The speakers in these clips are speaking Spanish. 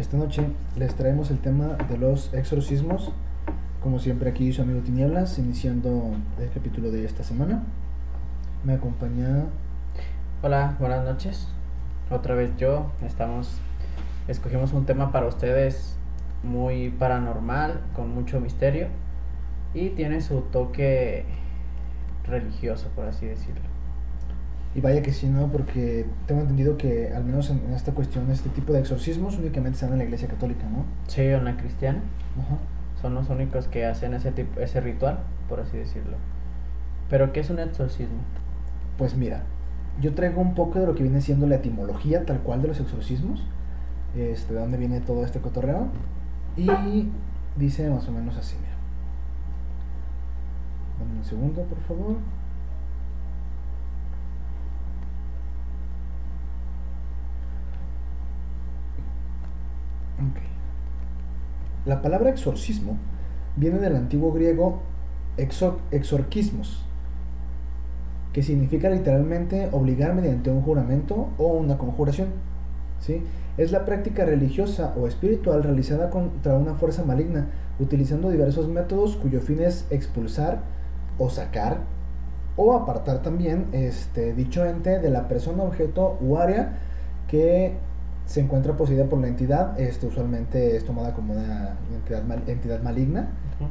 Esta noche les traemos el tema de los exorcismos. Como siempre aquí su amigo Tinieblas, iniciando el capítulo de esta semana. Me acompaña... Hola, buenas noches. Otra vez escogimos un tema para ustedes muy paranormal, con mucho misterio y tiene su toque religioso, por así decirlo. Y vaya que sí, ¿no? Porque tengo entendido que al menos en esta cuestión, este tipo de exorcismos únicamente se dan en la iglesia católica, ¿no? Sí, en la cristiana. Ajá. Son los únicos que hacen ese ritual, por así decirlo. ¿Pero qué es un exorcismo? Pues mira, yo traigo un poco de lo que viene siendo la etimología tal cual de los exorcismos, de dónde viene todo este cotorreo, y dice más o menos así, mira. Dame un segundo, por favor. Ok. La palabra exorcismo viene del antiguo griego exorquismos, que significa literalmente obligar mediante un juramento o una conjuración, ¿sí? Es la práctica religiosa o espiritual realizada contra una fuerza maligna, utilizando diversos métodos cuyo fin es expulsar o sacar o apartar también dicho ente de la persona, objeto u área que se encuentra poseída por la entidad. Usualmente es tomada como una entidad maligna.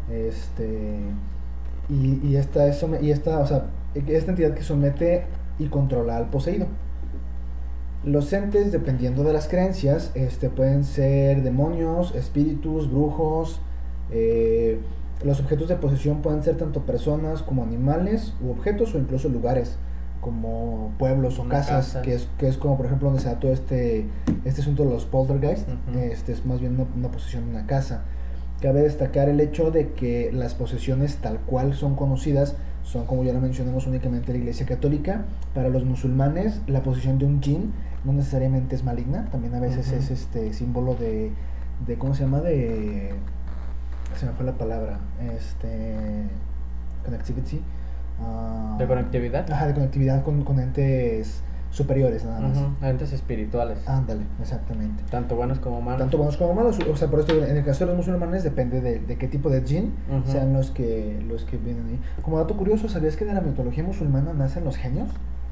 Esta entidad que somete y controla al poseído. Los entes, dependiendo de las creencias, pueden ser demonios, espíritus, brujos. Los objetos de posesión pueden ser tanto personas como animales u objetos, o incluso lugares como pueblos o casas, que es como por ejemplo donde se da todo este asunto de los poltergeist. Es más bien una posesión de una casa. Cabe destacar el hecho de que las posesiones tal cual son conocidas son, como ya lo mencionamos, únicamente la iglesia católica. Para los musulmanes, la posesión de un jinn no necesariamente es maligna, también a veces es símbolo de ¿cómo se llama? Se me fue la palabra, connectivity. ¿De conectividad? Ajá, de conectividad con entes superiores, nada más. Entes espirituales. Ándale, exactamente. Tanto buenos como malos. Tanto buenos como malos. O sea, por esto, en el caso de los musulmanes, depende de qué tipo de jinn sean los que vienen ahí. Como dato curioso, ¿sabías que de la mitología musulmana nacen los genios?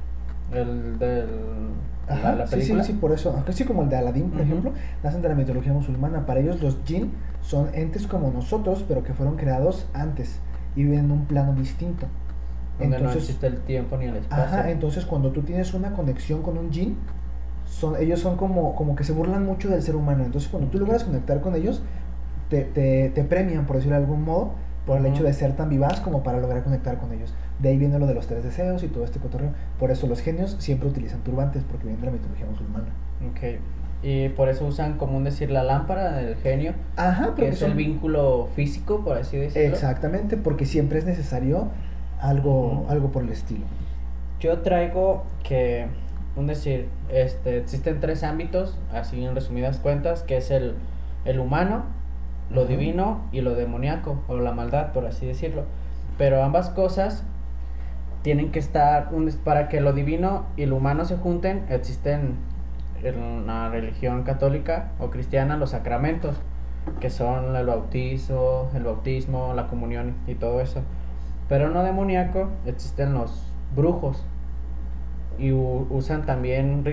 La película. Sí, por eso. Así como el de Aladín, por ejemplo, nacen de la mitología musulmana. Para ellos los jinn son entes como nosotros, pero que fueron creados antes y viven en un plano distinto. Donde no existe el tiempo ni el espacio. Ajá, entonces cuando tú tienes una conexión con un jinn, ellos son como que se burlan mucho del ser humano. Entonces cuando tú logras conectar con ellos, te premian, por decirlo de algún modo, por el hecho de ser tan vivaz como para lograr conectar con ellos. De ahí viene lo de los 3 deseos y todo este cotorreo. Por eso los genios siempre utilizan turbantes, porque viene de la mitología musulmana. Ok. Y por eso usan, común decir, la lámpara del genio. Ajá, que es el vínculo físico, por así decirlo. Exactamente, porque siempre es necesario algo por el estilo. Yo traigo que, existen 3 ámbitos, así en resumidas cuentas, que es el humano, lo divino y lo demoníaco, o la maldad, por así decirlo. Pero ambas cosas tienen que estar, para que lo divino y lo humano se junten, existen en la religión católica o cristiana los sacramentos, que son el bautismo, la comunión y todo eso. Pero en lo demoníaco existen los brujos y usan también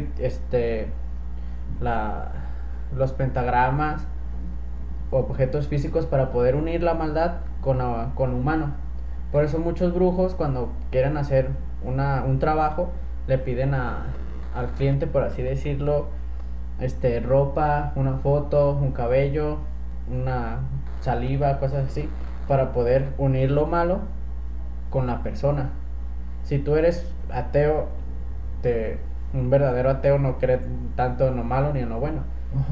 los pentagramas, objetos físicos para poder unir la maldad con humano. Por eso muchos brujos, cuando quieren hacer un trabajo, le piden al cliente, por así decirlo, ropa, una foto, un cabello, una saliva, cosas así, para poder unir lo malo con la persona. Si tú eres ateo, un verdadero ateo no cree tanto en lo malo ni en lo bueno.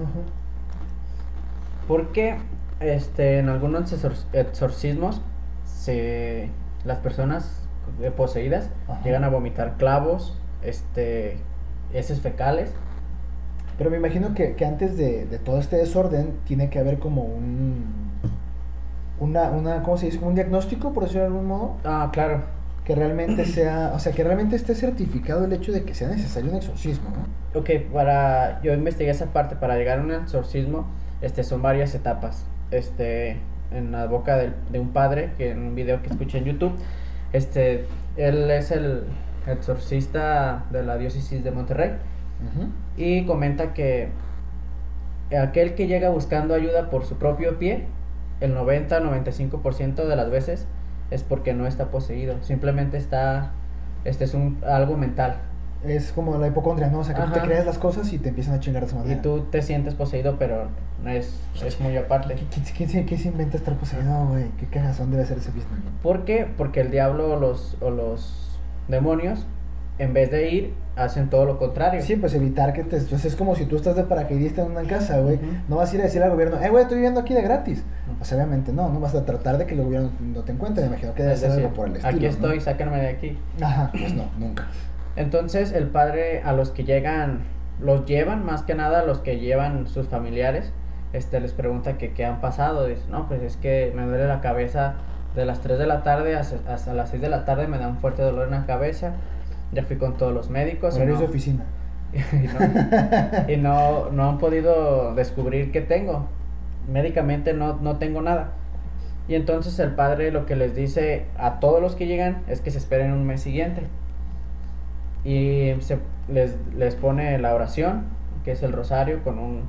Porque en algunos exorcismos las personas poseídas llegan a vomitar clavos, heces fecales. Pero me imagino que antes de todo este desorden tiene que haber como ¿cómo se dice? Como un diagnóstico, por decirlo de algún modo. Ah, claro. Que realmente que realmente esté certificado el hecho de que sea necesario un exorcismo, ¿no? Ok, yo investigué esa parte. Para llegar a un exorcismo son varias etapas. En la boca de un padre, que en un video que escuché en YouTube, él es el exorcista de la diócesis de Monterrey, Ujú. y comenta que aquel que llega buscando ayuda por su propio pie, el 90-95% de las veces es porque no está poseído, simplemente es algo mental. Es como la hipocondria, ¿no? O sea, que tú te Ajá. creas las cosas y te empiezan a chingar de esa Y manera. tú te sientes poseído, pero no es muy aparte. ¿Quién se inventa estar poseído, güey? ¿Qué cagazón debe ser ese business? ¿Por qué? Porque el diablo o los demonios, en vez de ir, hacen todo lo contrario. Sí, pues evitar que te... Pues es como si tú estás de paracaidista en una casa, güey. Ujú. No vas a ir a decir al gobierno, güey, estoy viviendo aquí de gratis. Pues obviamente no vas a tratar de que el gobierno no te encuentre. Me imagino que debe Es ser decir, algo por el estilo, aquí ¿no? estoy, sáquenme de aquí. Ajá, pues no, nunca. Entonces el padre, a los que llegan, los llevan, más que nada a los que llevan sus familiares, les pregunta que qué han pasado. Dice, no, pues es que me duele la cabeza de las 3 de la tarde hasta las 6 de la tarde, me da un fuerte dolor en la cabeza. Ya fui con todos los médicos Horarios de oficina. y no han podido descubrir qué tengo. Médicamente no tengo nada. Y entonces el padre lo que les dice a todos los que llegan es que se esperen un mes siguiente. Y les pone la oración, que es el rosario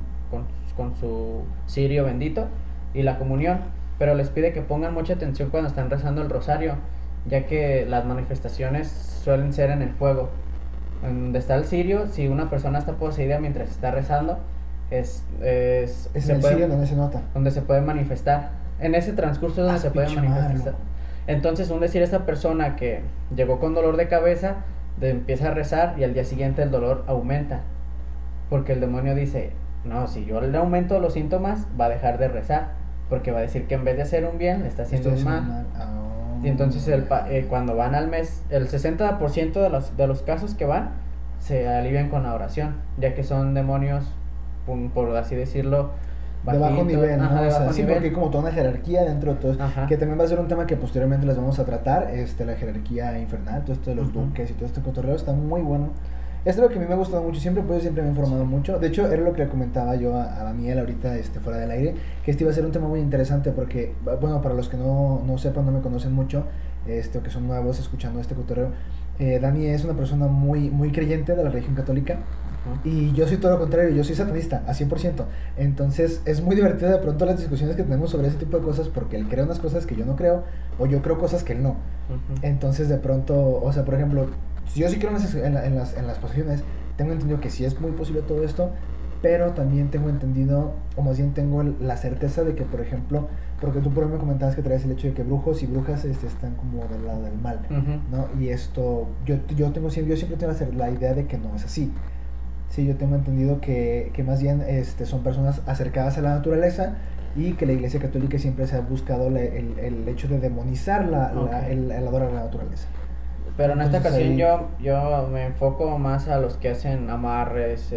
con su cirio bendito, y la comunión. Pero les pide que pongan mucha atención cuando están rezando el rosario, ya que las manifestaciones suelen ser en el fuego. En donde está el cirio, si una persona está poseída mientras está rezando, Es en el cirio donde se nota. donde se puede manifestar. En ese transcurso es donde se puede pinche manifestar. madre. Entonces, esta persona que llegó con dolor de cabeza, empieza a rezar y al día siguiente el dolor aumenta. Porque el demonio dice, no, si yo le aumento los síntomas, va a dejar de rezar. Porque va a decir que en vez de hacer un bien, le está haciendo un mal. Oh. Y entonces cuando van al mes, el 60% de los casos que van, se alivian con la oración. Ya que son demonios, por así decirlo, de bajo nivel, ¿no? Ajá, de o sea, bajo sí, nivel. porque hay como toda una jerarquía dentro de todo eso, Ajá. que también va a ser un tema que posteriormente les vamos a tratar, la jerarquía infernal, todo esto de los Ujú. duques y todo este cotorreo está muy bueno. Esto es lo que a mí me ha gustado mucho siempre, pues yo siempre me he informado mucho. De hecho, era lo que le comentaba yo a Daniel ahorita fuera del aire, que iba a ser un tema muy interesante porque, bueno, para los que no sepan, no me conocen mucho, o que son nuevos escuchando este cotorreo, Dani es una persona muy, muy creyente de la religión católica. Y yo soy todo lo contrario, yo soy satanista, a 100%. Entonces es muy divertido de pronto las discusiones que tenemos sobre ese tipo de cosas, porque él cree unas cosas que yo no creo, o yo creo cosas que él no. Ujú. Entonces de pronto, o sea, por ejemplo, si yo sí creo en las posesiones, tengo entendido que sí es muy posible todo esto, pero también tengo entendido, o más bien tengo la certeza de que, por ejemplo, porque tú por ahí me comentabas que traes el hecho de que brujos y brujas están como del lado del mal, Ujú. ¿no? Y esto, yo siempre tengo la idea de que no es así. Sí, yo tengo entendido que más bien son personas acercadas a la naturaleza y que la Iglesia Católica siempre se ha buscado el hecho de demonizar Okay. el adorar a la naturaleza. Pero en esta Entonces, ocasión ahí, yo me enfoco más a los que hacen amarres,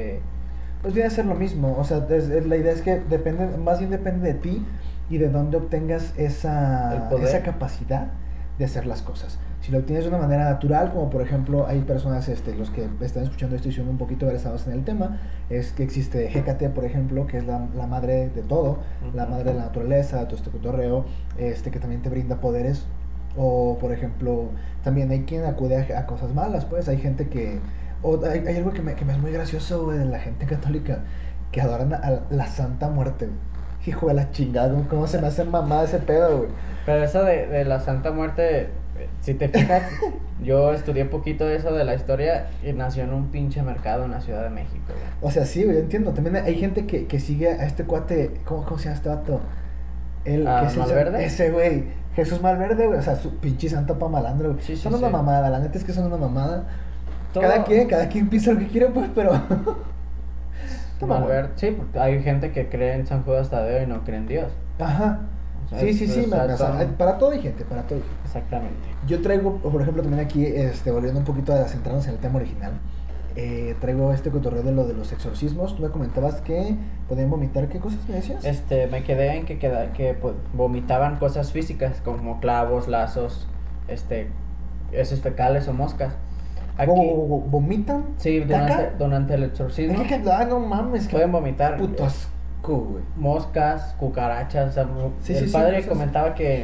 pues viene a ser lo mismo, o sea, la idea es que más bien depende de ti y de dónde obtengas El poder. esa capacidad de hacer las cosas. Si lo obtienes de una manera natural, como por ejemplo hay personas, los que están escuchando esto y son un poquito versados en el tema, es que existe Hécate, por ejemplo, que es la madre de todo, la madre de la naturaleza, todo este cotorreo, que también te brinda poderes. O por ejemplo, también hay quien acude a cosas malas, pues hay gente que... O hay algo que me es muy gracioso, güey, de la gente católica, que adoran a la Santa Muerte, güey. Hijo de la chingada, ¿cómo se me hace mamada ese pedo, güey? Pero eso de la Santa Muerte, si te fijas, yo estudié poquito de eso de la historia y nació en un pinche mercado en la Ciudad de México, güey. O sea, sí, güey, yo entiendo. También hay gente que sigue a este cuate, ¿cómo se llama este vato? ¿A ¿Qué es Malverde? ese güey, Jesús Malverde, güey. O sea, su pinche santo pa' malandro, güey. Sí, sí, Son una sí. mamada, la neta es que son una mamada. Todo- Cada quien piensa lo que quiere, pues, pero... Toma, güey. Malverde, sí, porque hay gente que cree en San Judas Tadeo y no cree en Dios. Ajá. O sea, Sí, o sea, o sea, son- para todo hay gente, para todo hay gente. Exactamente. Yo traigo, por ejemplo, también aquí, volviendo un poquito a centrarnos en el tema original, traigo este cotorreo de lo de los exorcismos. Tú me comentabas que podían vomitar, ¿qué cosas me decías? Me quedé en que vomitaban cosas físicas como clavos, lazos, heces fecales o moscas. Aquí, ¿Vomitan? sí, ¿Caca? durante el exorcismo No mames, pueden vomitar putos. asco, güey. moscas, cucarachas. O sea, Sí, el sí, sí, padre cosas- comentaba que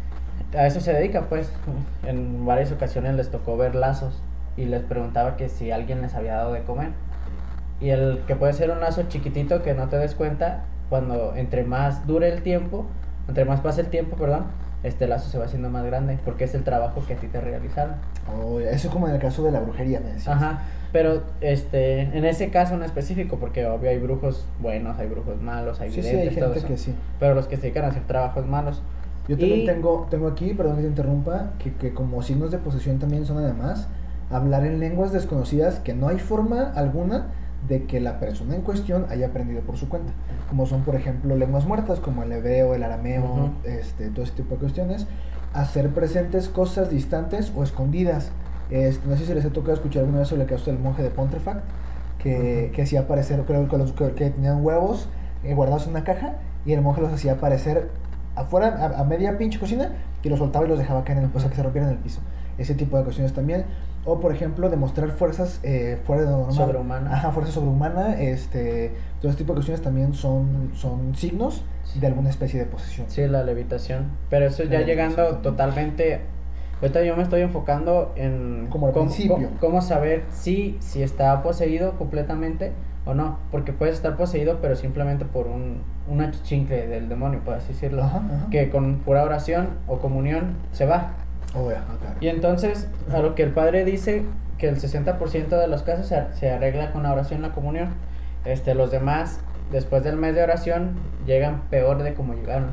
a eso se dedica, pues. En varias ocasiones les tocó ver lazos y les preguntaba que si alguien les había dado de comer. Y el que puede ser un lazo chiquitito que no te des cuenta, cuando entre más dure el tiempo, entre más pase el tiempo, perdón, este lazo se va haciendo más grande porque es el trabajo que a ti te realizaron. Oh, eso es como en el caso de la brujería, me decías. Ajá, pero en ese caso en específico, porque obvio hay brujos buenos, hay brujos malos, hay Sí, sí, hay videntes, todo gente eso. que sí. Pero los que se dedican a hacer trabajos malos. Yo también Y- tengo aquí, perdón que te interrumpa, que como signos de posesión también son además hablar en lenguas desconocidas que no hay forma alguna de que la persona en cuestión haya aprendido por su cuenta. Como son, por ejemplo, lenguas muertas como el hebreo, el arameo, Ujú. todo ese tipo de cuestiones. Hacer presentes cosas distantes o escondidas. No sé si les he tocado escuchar alguna vez sobre el caso del monje de Pontefract, que, Ujú. que hacía aparecer, creo que, que tenían huevos guardados en una caja y el monje los hacía aparecer afuera, a media pinche cocina, y los soltaba y los dejaba caer en el piso, que se rompieran en el piso. Ese tipo de cuestiones también. O, por ejemplo, demostrar fuerzas fuera de lo normal. Sobrehumana. Ajá, fuerza sobrehumana. Todo este tipo de cuestiones también son signos de alguna especie de posesión. Sí, la levitación. Pero eso ya La llegando levitación también. totalmente. Ahorita yo me estoy enfocando en Como al principio. cómo saber si está poseído completamente o no. Porque puedes estar poseído, pero simplemente por un achichincle del demonio, por así decirlo. Ajá, ajá. Que con pura oración o comunión se va. Oh, ya, claro. Y entonces, a lo que el padre dice, que el 60% de los casos se arregla con la oración, la comunión. Los demás, después del mes de oración, llegan peor de como llegaron.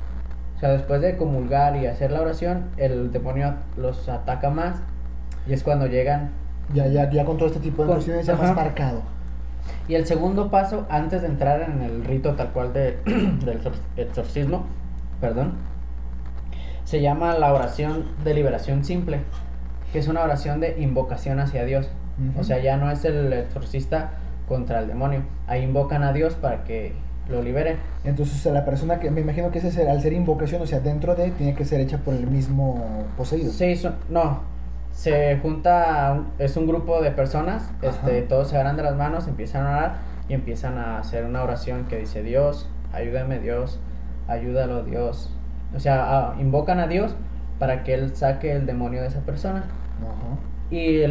O sea, después de comulgar y hacer la oración, el demonio los ataca más. Y es cuando llegan. Ya con todo este tipo de Con- cuestiones ya ajá. más marcado. Y el segundo paso, antes de entrar en el rito tal cual del exorcismo, perdón, se llama la oración de liberación simple, que es una oración de invocación hacia Dios. Ujú. O sea, ya no es el exorcista contra el demonio. Ahí invocan a Dios para que lo libere. Entonces, o sea, la persona que me imagino que al ser invocación, o sea, dentro de, tiene que ser hecha por el mismo poseído. Sí, no. Se junta, es un grupo de personas, Ajá. todos se agarran de las manos, empiezan a orar y empiezan a hacer una oración que dice: Dios, ayúdame, Dios, ayúdalo, Dios. O sea, invocan a Dios para que Él saque el demonio de esa persona. Ajá. Y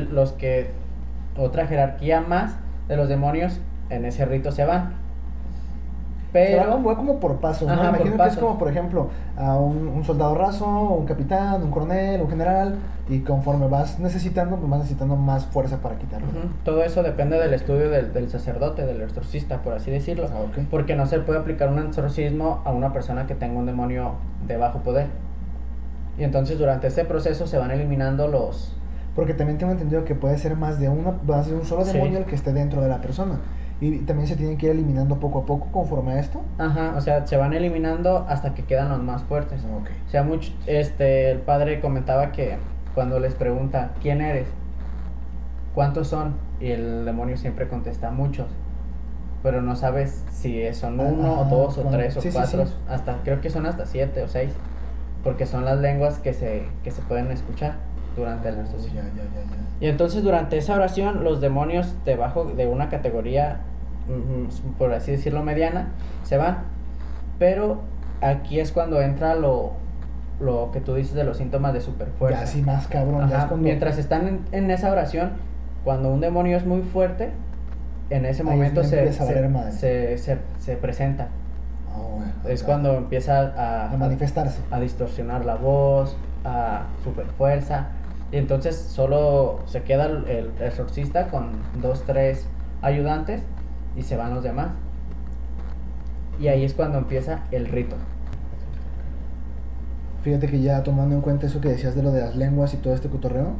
otra jerarquía más de los demonios en ese rito se van. Pero Va como por pasos, ¿no? Ajá, Me por imagino que es pasos. como, por ejemplo, a un soldado raso, un capitán, un coronel, un general, y conforme vas necesitando, pues vas necesitando más fuerza para quitarlo. Ujú. Todo eso depende del estudio del sacerdote, del exorcista, por así decirlo. Ah, ok. Porque no se puede aplicar un exorcismo a una persona que tenga un demonio de bajo poder. Y entonces durante este proceso se van eliminando los... Porque también tengo entendido que puede ser más de un solo Sí. demonio el que esté dentro de la persona. Y también se tienen que ir eliminando poco a poco conforme a esto. Ajá, o sea, se van eliminando hasta que quedan los más fuertes. Ok. O sea, el padre comentaba que cuando les pregunta: ¿quién eres? ¿Cuántos son? Y el demonio siempre contesta: muchos. Pero no sabes si son uno Ajá, o dos o cuando- tres o sí, sí, cuatro. sí. Creo que son hasta 7 o 6. Porque son las lenguas que se pueden escuchar durante el Ya, exorcismo. ya, ya, ya. Y entonces durante esa oración los demonios debajo de una categoría, por así decirlo, mediana, se van. Pero aquí es cuando entra lo que tú dices de los síntomas de superfuerza. Ya, sí, más cabrón. Ya Ajá, es cuando... mientras están en esa oración, cuando un demonio es muy fuerte, en ese Ahí momento es donde empieza a valer madre. se presenta. Ah, bueno, Es claro. cuando empieza A manifestarse. a distorsionar la voz, a superfuerza. Y entonces solo se queda el exorcista con 2, 3 ayudantes y se van los demás. Y ahí es cuando empieza el rito. Fíjate que ya tomando en cuenta eso que decías de lo de las lenguas y todo este cotorreo,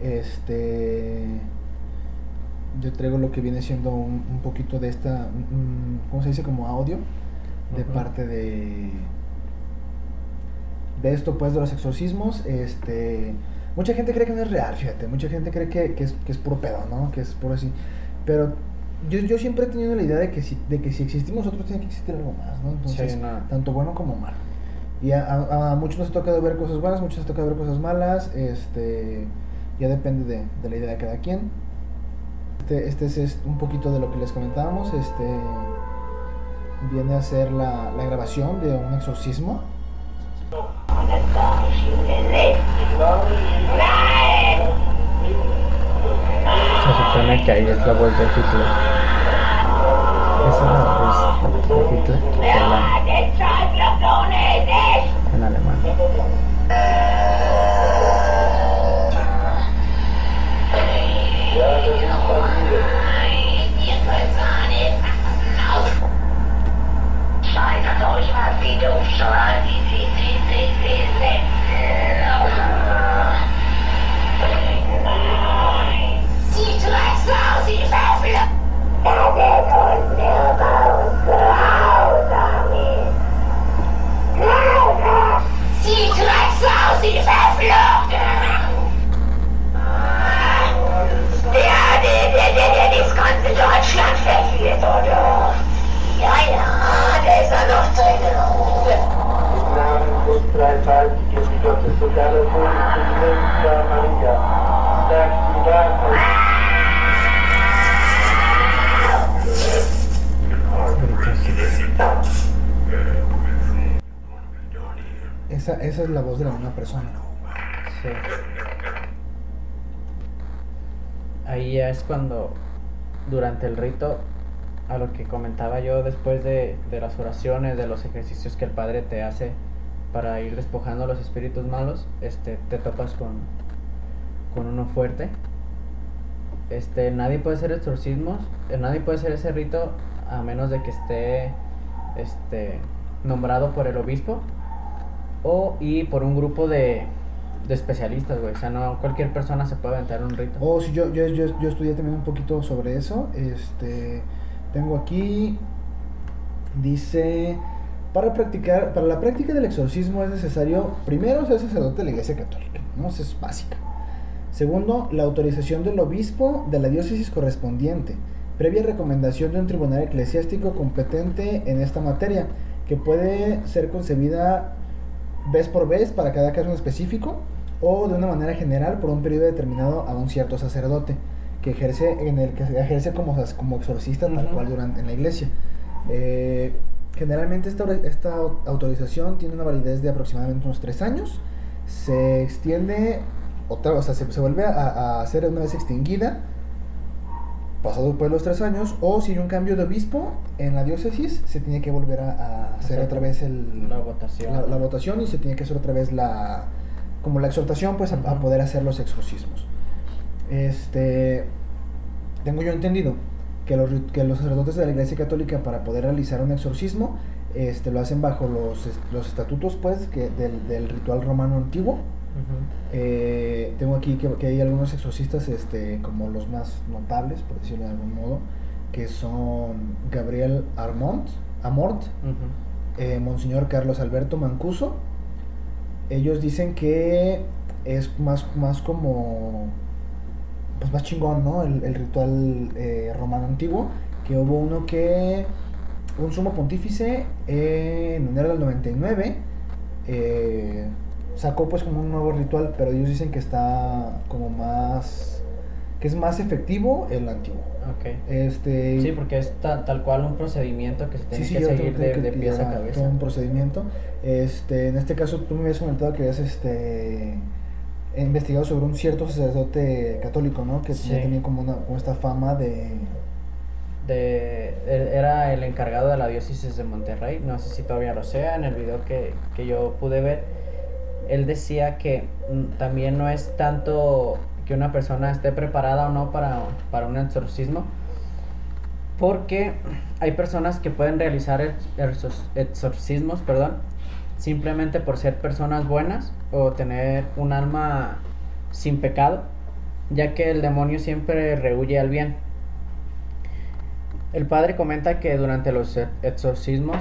yo traigo lo que viene siendo un poquito de esta, ¿cómo se dice? Como audio de Ujú. parte de esto, pues, de los exorcismos. Mucha gente cree que no es real, fíjate, mucha gente cree que es puro pedo, ¿no? Que es puro así, pero yo siempre he tenido la idea de que si existimos nosotros tiene que existir algo más, ¿no? Entonces, Sí, no. tanto bueno como malo. Y a muchos nos ha tocado ver cosas buenas, muchos nos ha tocado ver cosas malas, ya depende de la idea de cada quien. Este es un poquito de lo que les comentábamos, viene a ser la grabación de un exorcismo. Se supone que ahí es la voz de Hitler. Esa es la voz de Hitler en alemán. Esa es la voz de la misma persona. Sí. Ahí ya es cuando, durante el rito, a lo que comentaba yo, después de las oraciones, de los ejercicios que el padre te hace para ir despojando a los espíritus malos, te topas con uno fuerte. Nadie puede hacer exorcismos, nadie puede hacer ese rito a menos de que esté nombrado por el obispo y por un grupo de especialistas, güey. O sea, no cualquier persona se puede aventar un rito. Sí, yo estudié también un poquito sobre eso. Tengo aquí, dice, para la práctica del exorcismo es necesario, primero, ser sacerdote de la Iglesia Católica, ¿no? Eso es básica. Segundo, la autorización del obispo de la diócesis correspondiente, previa recomendación de un tribunal eclesiástico competente en esta materia, que puede ser concebida vez por vez para cada caso en específico, o de una manera general por un periodo determinado a un cierto sacerdote que ejerce como exorcista tal cual en la iglesia. Generalmente esta autorización tiene una validez de aproximadamente unos 3 años. Se extiende se vuelve a hacer una vez extinguida pasado después de los 3 años, o si hay un cambio de obispo en la diócesis, se tiene que volver a hacer otra vez la votación, y se tiene que hacer otra vez la exhortación, pues, a poder hacer los exorcismos. Tengo yo entendido que los sacerdotes de la Iglesia Católica, para poder realizar un exorcismo, lo hacen bajo los estatutos, pues, del ritual romano antiguo. Tengo aquí que hay algunos exorcistas, como los más notables, por decirlo de algún modo, que son Gabriel Amort, Monseñor Carlos Alberto Mancuso. Ellos dicen que es más como, pues, más chingón, ¿no? El ritual romano antiguo, que hubo un sumo pontífice en enero del 99 sacó, pues, como un nuevo ritual, pero ellos dicen que está como que es más efectivo el antiguo. Okay. Sí, porque es tal cual un procedimiento que se tiene que seguir de pies a cabeza. Todo un procedimiento. En este caso, tú me habías comentado que habías investigado sobre un cierto sacerdote católico, ¿no? Que tenía como esta fama era el encargado de la diócesis de Monterrey. No sé si todavía lo sea. En el video que yo pude ver, él decía que también no es tanto que una persona esté preparada o no para un exorcismo, porque hay personas que pueden realizar exorcismos, simplemente por ser personas buenas o tener un alma sin pecado, ya que el demonio siempre rehúye al bien. El padre comenta que durante los exorcismos,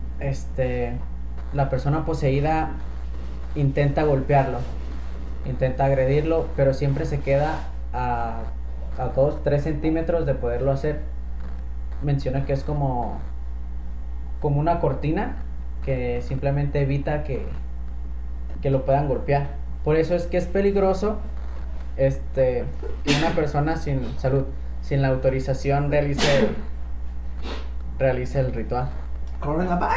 la persona poseída intenta golpearlo, intenta agredirlo, pero siempre se queda a 2-3 centímetros de poderlo hacer. Menciona que es como una cortina que simplemente evita que lo puedan golpear. Por eso es que es peligroso que una persona sin la autorización realice el ritual. Coronavirus.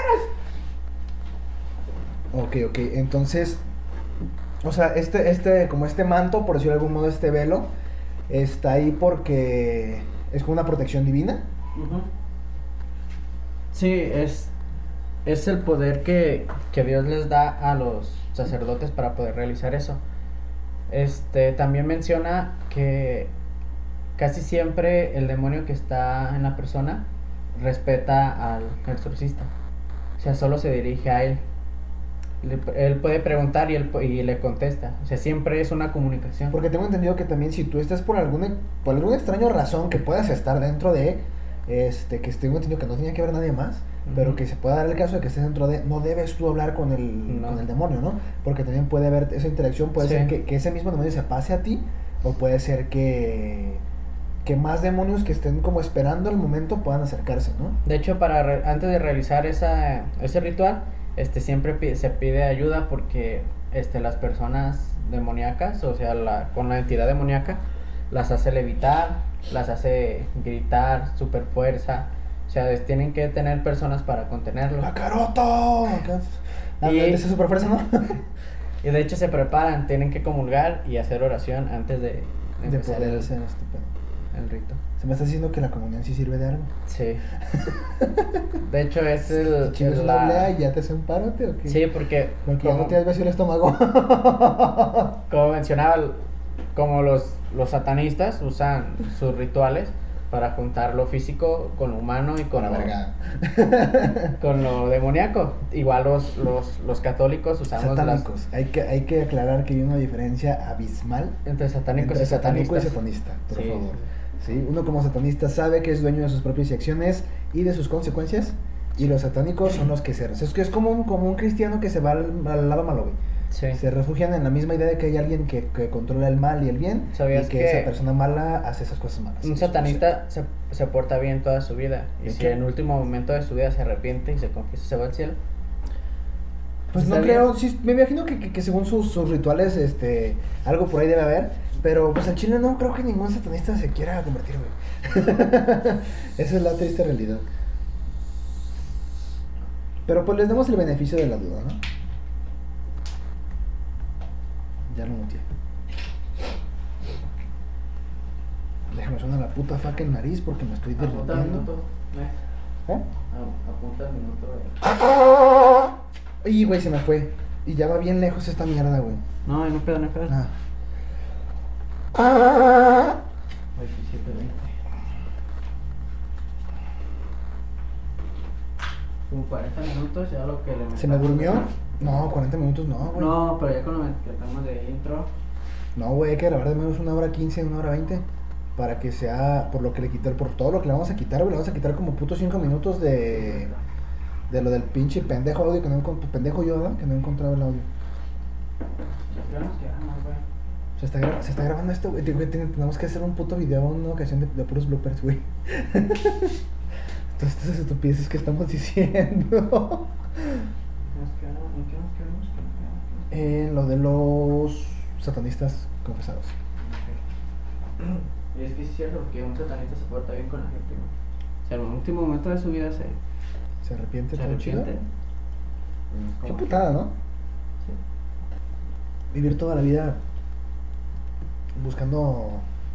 Ok, entonces, o sea, como este manto, por decirlo de algún modo, este velo, está ahí porque es como una protección divina. Uh-huh. Sí, es el poder que Dios les da a los sacerdotes para poder realizar eso. También menciona que casi siempre el demonio que está en la persona respeta al exorcista. O sea, solo se dirige a él. Él puede preguntar y le contesta. O sea, siempre es una comunicación. Porque tengo entendido que también si tú estás por alguna extraña razón que puedas estar dentro de, que tengo entendido que no tenía que ver nadie más, pero que se pueda dar el caso de que estés dentro de, no debes tú hablar con el demonio, ¿no? Porque también puede haber esa interacción, puede ser que ese mismo demonio se pase a ti, o puede ser que más demonios que estén como esperando el momento puedan acercarse, ¿no? De hecho, antes de realizar ese ritual, siempre se pide ayuda porque las personas demoníacas, o sea, con la entidad demoníaca, las hace levitar, las hace gritar, super fuerza. O sea, tienen que tener personas para contenerlo. ¡Kakaroto! Es super fuerza, ¿no? Y de hecho se preparan, tienen que comulgar y hacer oración antes de empezar poder hacer el rito. ¿Se me está diciendo que la comunión sí sirve de algo? Sí. De hecho es el... Si chingas una oblea y ya te hace un parote, ¿o qué? Sí, porque ya no te has vacío el estómago. Como mencionaba, como los satanistas usan sus rituales para juntar lo físico con lo humano y con con lo demoníaco. Igual los católicos usamos satánicos. Hay que aclarar que hay una diferencia abismal entre satánicos y satanistas. satanista, por favor. ¿Sí? Uno como satanista sabe que es dueño de sus propias acciones y de sus consecuencias, y los satánicos son los que es como un cristiano que se va al lado malo, güey. Sí. Se refugian en la misma idea de que hay alguien que controla el mal y el bien, y que esa persona mala hace esas cosas malas. Un satanista se porta bien toda su vida, y si en el último momento de su vida se arrepiente y se confiesa, se va al cielo. Pues no creo, sí, me imagino que según sus rituales, algo por ahí debe haber. Pero pues en Chile no creo que ningún satanista se quiera convertir, güey. Esa es la triste realidad. Pero pues les damos el beneficio de la duda, ¿no? Ya lo muteé. Déjame sonar la puta fucking nariz porque me estoy derritiendo. Apunta el minuto. Y güey, se me fue. Y ya va bien lejos esta mierda, güey. No, no pedo. Ah. 27:20. Como 40 minutos ya lo que le... ¿Se me durmió? No, 40 minutos no, güey. No, pero ya con lo que estamos de intro. No, güey, hay que grabar de menos 1:15, 1:20. Para que sea por lo que le quité, por todo lo que le vamos a quitar, güey. Le vamos a quitar como puto 5 minutos de lo del pinche pendejo audio que no encontró. Pendejo Yoda, que no he encontrado el audio. Ya nos quedamos, güey. Se está grabando esto, güey. Tenemos que hacer un puto video, una ocasión de puros bloopers, güey. Todas estas estupideces que estamos diciendo. ¿En qué nos quedamos? En lo de los satanistas confesados. Okay. Y es que es cierto, porque un satanista se porta bien con la gente, ¿no? O sea, en el último momento de su vida se arrepiente. Chido. Qué putada, ¿no? Sí. Vivir toda la vida buscando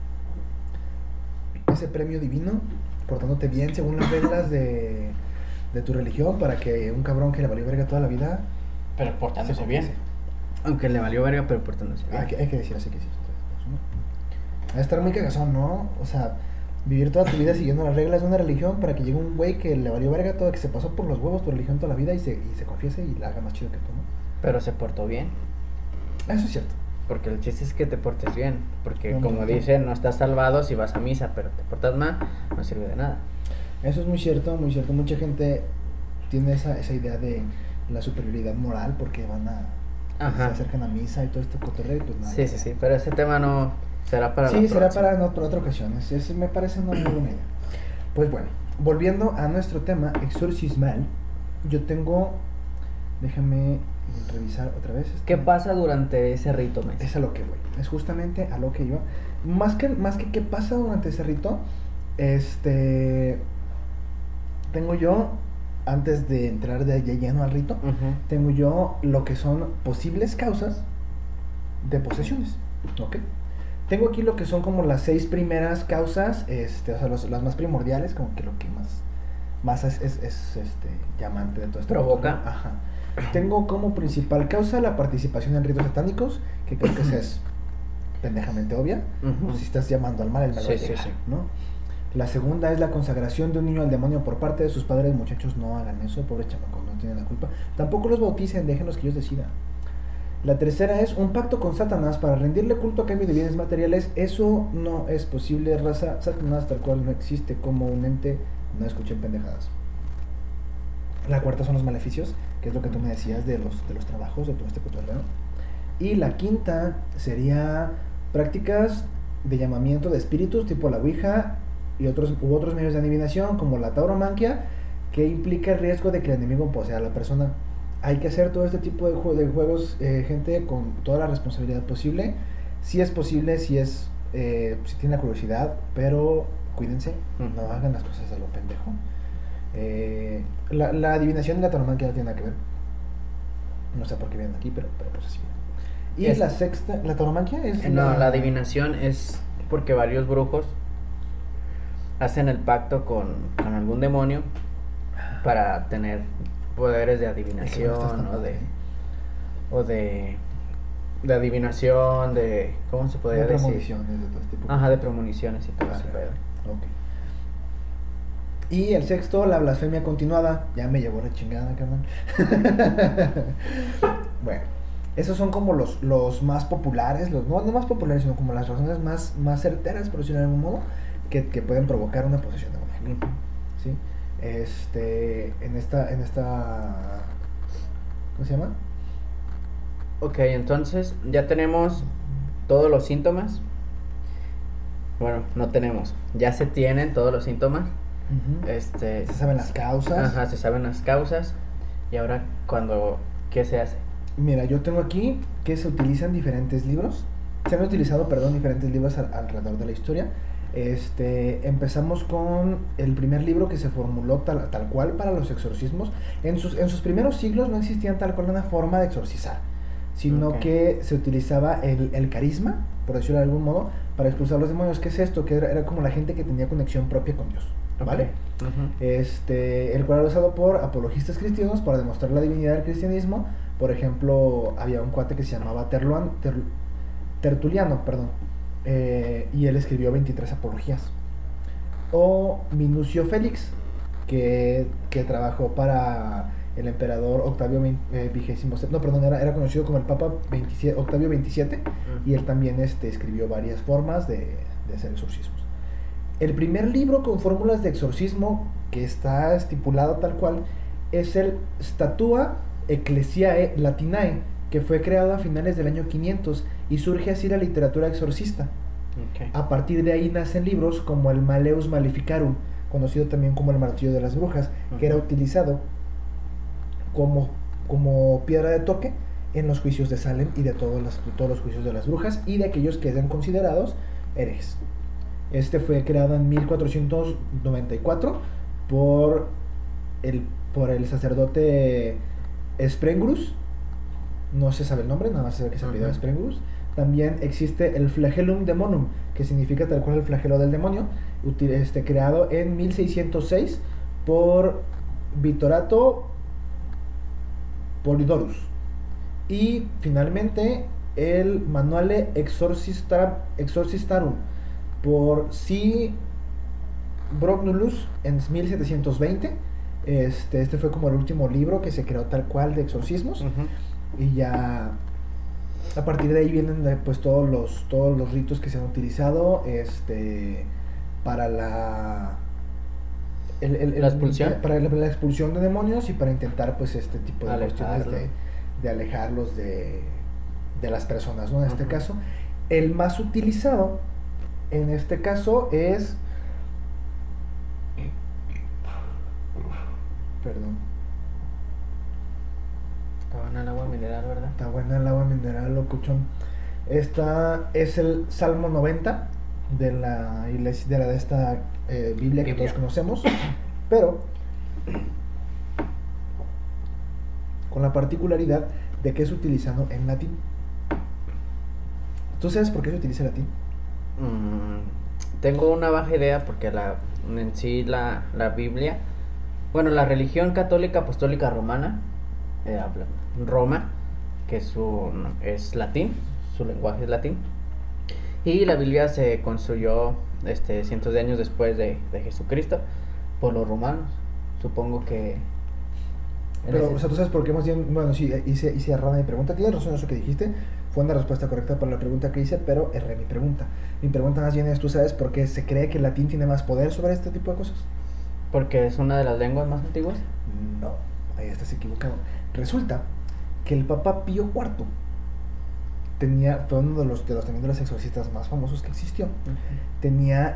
ese premio divino, portándote bien según las reglas de tu religión, para que un cabrón que le valió verga toda la vida, pero portándose bien. Aunque le valió verga, pero portándose bien. Hay que decir así que sí. Va a estar muy cagazón, ¿no? O sea, vivir toda tu vida siguiendo las reglas de una religión para que llegue un güey que le valió verga todo, que se pasó por los huevos tu religión toda la vida y se confiese y la haga más chido que tú, ¿no? Pero se portó bien. Eso es cierto. Porque el chiste es que te portes bien. Porque No, como dicen, no estás salvado si vas a misa, pero te portas mal, no sirve de nada. Eso es muy cierto, muy cierto. Mucha gente tiene esa idea de la superioridad moral porque se acercan a misa y todo este cotorreo y pues nada. Sí, pero ese tema no será para otra ocasión. Eso me parece una muy buena idea. Pues bueno, volviendo a nuestro tema exorcismal, yo tengo... Déjame revisar otra vez. ¿Qué pasa durante ese rito, Messi? Es a lo que voy. Es justamente a lo que iba. Más que qué pasa durante ese rito, tengo yo antes de entrar de lleno al rito, tengo yo lo que son posibles causas de posesiones, ¿ok? Tengo aquí lo que son como las 6 primeras causas, o sea, las más primordiales, como que lo que más es llamante de todo esto. Provoca. Ajá. Tengo como principal causa la participación en ritos satánicos, que creo que esa es pendejamente obvia. Pues si estás llamando al mal, el mal va a llegar, ¿no? La segunda es la consagración de un niño al demonio por parte de sus padres. Muchachos, no hagan eso, pobre chamaco, no tienen la culpa. Tampoco los bauticen, déjenlos que ellos decidan. La tercera es un pacto con Satanás para rendirle culto a cambio de bienes materiales. Eso no es posible, raza. Satanás tal cual no existe como un ente. No escuchen pendejadas. La cuarta son los maleficios, que es lo que tú me decías de los trabajos, de todo este cotorreo. Y la quinta sería prácticas de llamamiento de espíritus tipo la Ouija y otros medios de adivinación como la tauromaquia, que implica el riesgo de que el enemigo posea a la persona. Hay que hacer todo este tipo de juegos, gente, con toda la responsabilidad posible. Si es posible, si tienen la curiosidad, pero cuídense, no hagan las cosas a lo pendejo. La adivinación y la tauromaquia no tienen nada que ver. No sé por qué vienen aquí, pero pues así. Y la sexta, la tauromaquia es... No, la adivinación es porque varios brujos hacen el pacto con algún demonio para tener poderes de adivinación o de adivinación, de... ¿Cómo se podría decir? Premoniciones, de todo este tipo. Ajá, de premoniciones y todo eso. Ok. Y el sexto, la blasfemia continuada. Ya me llevó la chingada, carnal. Bueno, esos son como los más populares, no más populares, sino como las razones más certeras, por decirlo de algún modo, que pueden provocar una posesión demoníaca. ¿Sí? En esta ¿cómo se llama? Ok, entonces ya tenemos todos los síntomas. Bueno, no tenemos, ya se tienen todos los síntomas. Se saben las causas. Ajá, se saben las causas. Y ahora, ¿qué se hace? Mira, yo tengo aquí que se utilizan diferentes libros. Se han utilizado, diferentes libros alrededor de la historia. Empezamos con el primer libro que se formuló tal cual para los exorcismos. En sus primeros siglos no existía tal cual una forma de exorcizar, sino que se utilizaba el carisma, por decirlo de algún modo, para expulsar los demonios. ¿Qué es esto? Que era como la gente que tenía conexión propia con Dios, ¿vale? El cual era usado por apologistas cristianos para demostrar la divinidad del cristianismo. Por ejemplo, había un cuate que se llamaba Tertuliano, y él escribió 23 apologías. O Minucio Félix, que trabajó para el emperador Octavio era conocido como el Papa Octavio 27, y él también escribió varias formas de hacer exorcismos. El primer libro con fórmulas de exorcismo que está estipulado tal cual es el Statua Ecclesiae Latinae, que fue creado a finales del año 500 y surge así la literatura exorcista. A partir de ahí nacen libros como el Malleus Maleficarum, conocido también como el Martillo de las Brujas, que era utilizado como piedra de toque en los juicios de Salem y de todos los juicios de las brujas y de aquellos que eran considerados herejes. Fue creado en 1494 por el sacerdote Sprengrus. No se sabe el nombre, nada más se ve que se apellidaba Sprengrus. También existe el Flagellum Demonum, que significa tal cual el flagelo del demonio, creado en 1606 por Vittorato Polidorus. Y finalmente el Manuale Exorcistarum por C. Brognulus en 1720. Este fue como el último libro que se creó tal cual de exorcismos. Y ya a partir de ahí vienen pues todos los ritos que se han utilizado para la expulsión, para la expulsión de demonios y para intentar pues este tipo de cuestiones de alejarlos de las personas, ¿no? En este caso el más utilizado en este caso es Está buena el agua mineral, ¿verdad? Está buena el agua mineral, locuchón. Esta es el Salmo 90 de la iglesia, de esta Biblia que todos conocemos. Pero con la particularidad de que es utilizado en latín. ¿Tú sabes por qué se utiliza latín? Tengo una baja idea porque en sí la Biblia, bueno, la religión católica apostólica romana, Roma, que es latín, su lenguaje es latín, y la Biblia se construyó cientos de años después de Jesucristo por los romanos. Supongo que... Pero, o sea, ¿tú sabes por qué más bien? Bueno, sí, hice errada mi pregunta. Tienes razón en eso que dijiste. Fue una respuesta correcta para la pregunta que hice, pero erré mi pregunta. Mi pregunta más bien es, ¿tú sabes por qué se cree que el latín tiene más poder sobre este tipo de cosas? Porque es una de las lenguas más antiguas. No, ahí estás equivocado. Resulta que el Papa Pío IV fue uno también de los exorcistas más famosos que existió. Tenía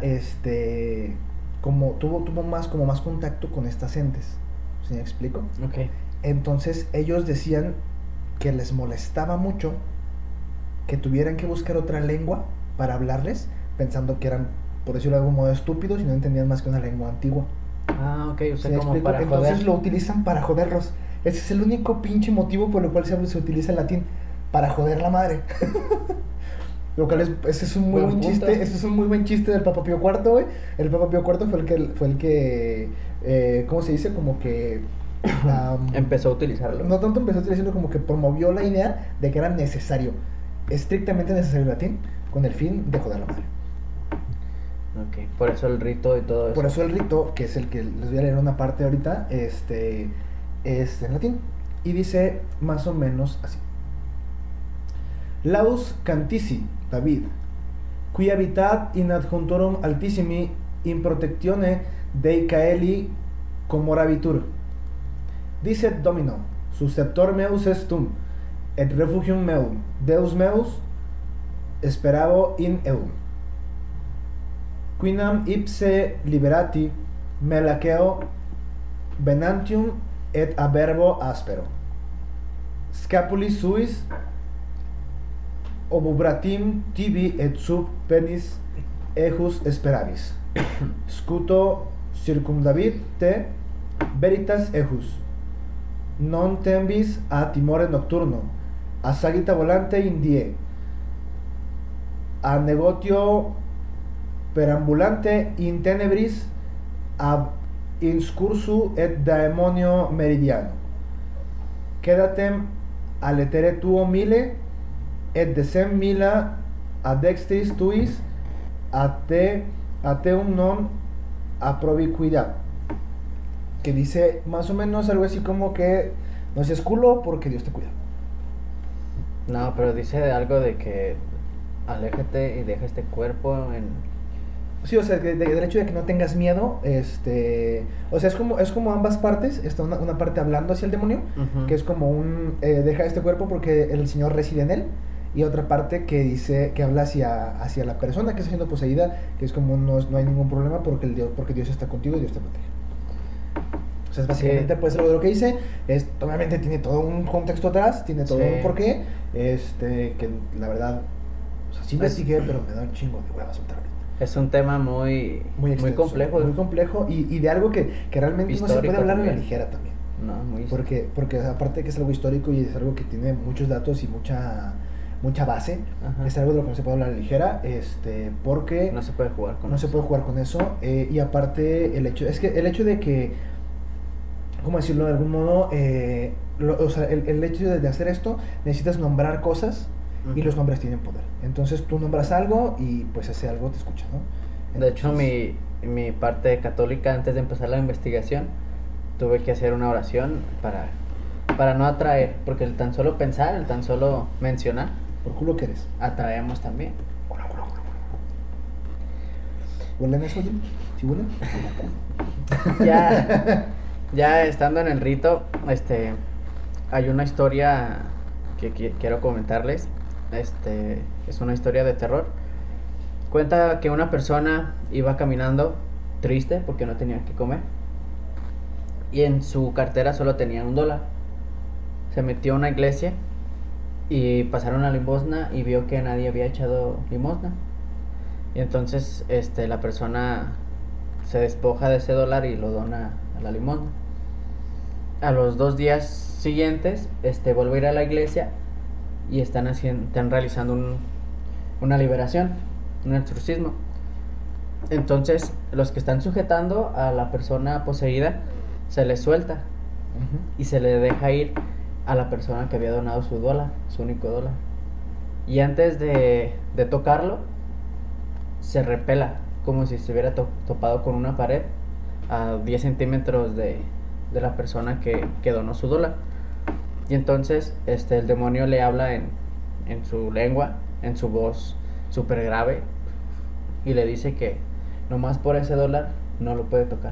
tuvo más contacto con estas entes. ¿Sí me explico? Okay. Entonces ellos decían que les molestaba mucho que tuvieran que buscar otra lengua para hablarles, pensando que eran, por decirlo de algún modo, estúpidos y no entendían más que una lengua antigua. Ah, ok, o sea, ¿Sí como explico? para Entonces joder. lo utilizan para joderlos. Ese es el único pinche motivo por el cual se utiliza el latín, para joder la madre. Lo cual ese es un muy buen chiste, ese es un muy buen chiste del Papa Pío IV, güey. El Papa Pío IV fue el que ¿cómo se dice? Como que empezó a utilizarlo. No tanto empezó a utilizarlo, como que promovió la idea de que era necesario, estrictamente necesario el latín, con el fin de joder la madre. Ok, por eso el rito y todo eso. Por eso el rito, que es el que les voy a leer una parte ahorita, es en latín. Y dice más o menos así: Laus cantici, David, qui habitat in adjuntorum altissimi in protectione Dei caeli comorabitur. Dicet Domino, susceptor meus est tum, et refugium meum, Deus meus, speravo in eum. Quinam ipse liberati me laceo venantium et averbo aspero. Scapulis suis obubratim tibi et sub penis ejus esperabis. Scuto circumdavit te veritas ejus. Non tembis a timore nocturno, a sagita volante in die, a negotio perambulante in tenebris, ab inscursu et daemonio meridiano. Quedatem aletere tuo mille, et decem mila ad dextris tuis, a teum non aprobicuidad. Que dice más o menos algo así como que no seas culo porque Dios te cuida. No, pero dice algo de que aléjate y deja este cuerpo en... Sí, o sea, del hecho de que no tengas miedo, o sea, es como ambas partes, está una parte hablando hacia el demonio, que es como deja este cuerpo porque el Señor reside en él, y otra parte que dice, que habla hacia la persona que está siendo poseída, que es como no hay ningún problema porque Dios está contigo y Dios te protege. O sea, es básicamente pues lo que dice, obviamente tiene todo un contexto atrás, tiene todo un porqué, que la verdad, o sea, sí investigué, pero me da un chingo de huevas soltar ahorita. Es un tema muy complejo. Muy complejo y de algo que realmente no se puede hablar a la ligera también. No, muy porque aparte de que es algo histórico y es algo que tiene muchos datos y mucha base, es algo de lo que no se puede hablar a la ligera, porque no se puede jugar con eso. Se puede jugar con eso, y aparte el hecho de que, ¿cómo decirlo de algún modo? O sea, el hecho de hacer esto, necesitas nombrar cosas, y los nombres tienen poder. Entonces tú nombras algo y pues ese algo te escucha, ¿no? Entonces, de hecho, mi parte católica, antes de empezar la investigación, tuve que hacer una oración para no atraer, porque el tan solo pensar, el tan solo mencionar, por culo que eres, atraemos también. ¿Huelen eso, Jim? ¿Sí huelen? Ya estando en el rito, hay una historia que quiero comentarles. Es una historia de terror. Cuenta que una persona iba caminando triste porque no tenía que comer, y en su cartera solo tenía $1. Se metió a una iglesia y pasaron a limosna y vio que nadie había echado limosna, y entonces la persona se despoja de ese $1 y lo dona a la limosna. A los 2 días siguientes, vuelve a ir a la iglesia y están realizando una liberación, un exorcismo. Entonces, los que están sujetando a la persona poseída, se les suelta Ujú. y se le deja ir a la persona que había donado su dólar, su único dólar. Y antes de tocarlo, se repela, como si estuviera topado con una pared a 10 centímetros de la persona que donó su dólar. Y entonces el demonio le habla en su lengua, en su voz súper grave, y le dice que nomás por ese dólar no lo puede tocar.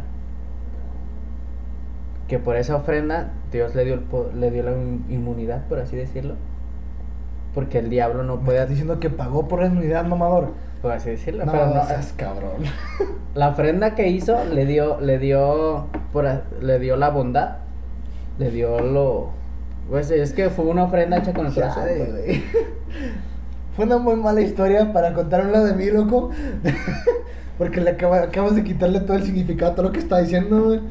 Que por esa ofrenda Dios le dio la inmunidad, por así decirlo. Porque el diablo no Me puede, estás diciendo que pagó por la inmunidad, mamador. por así decirlo. No, Pero no, seas cabrón. la ofrenda que hizo le dio la bondad, le dio pues es que fue una ofrenda hecha con el corazón. Chale, Pues. güey. Fue una muy mala historia para contar un lado de mí, loco. Porque acabas de quitarle todo el significado a todo lo que está diciendo, güey.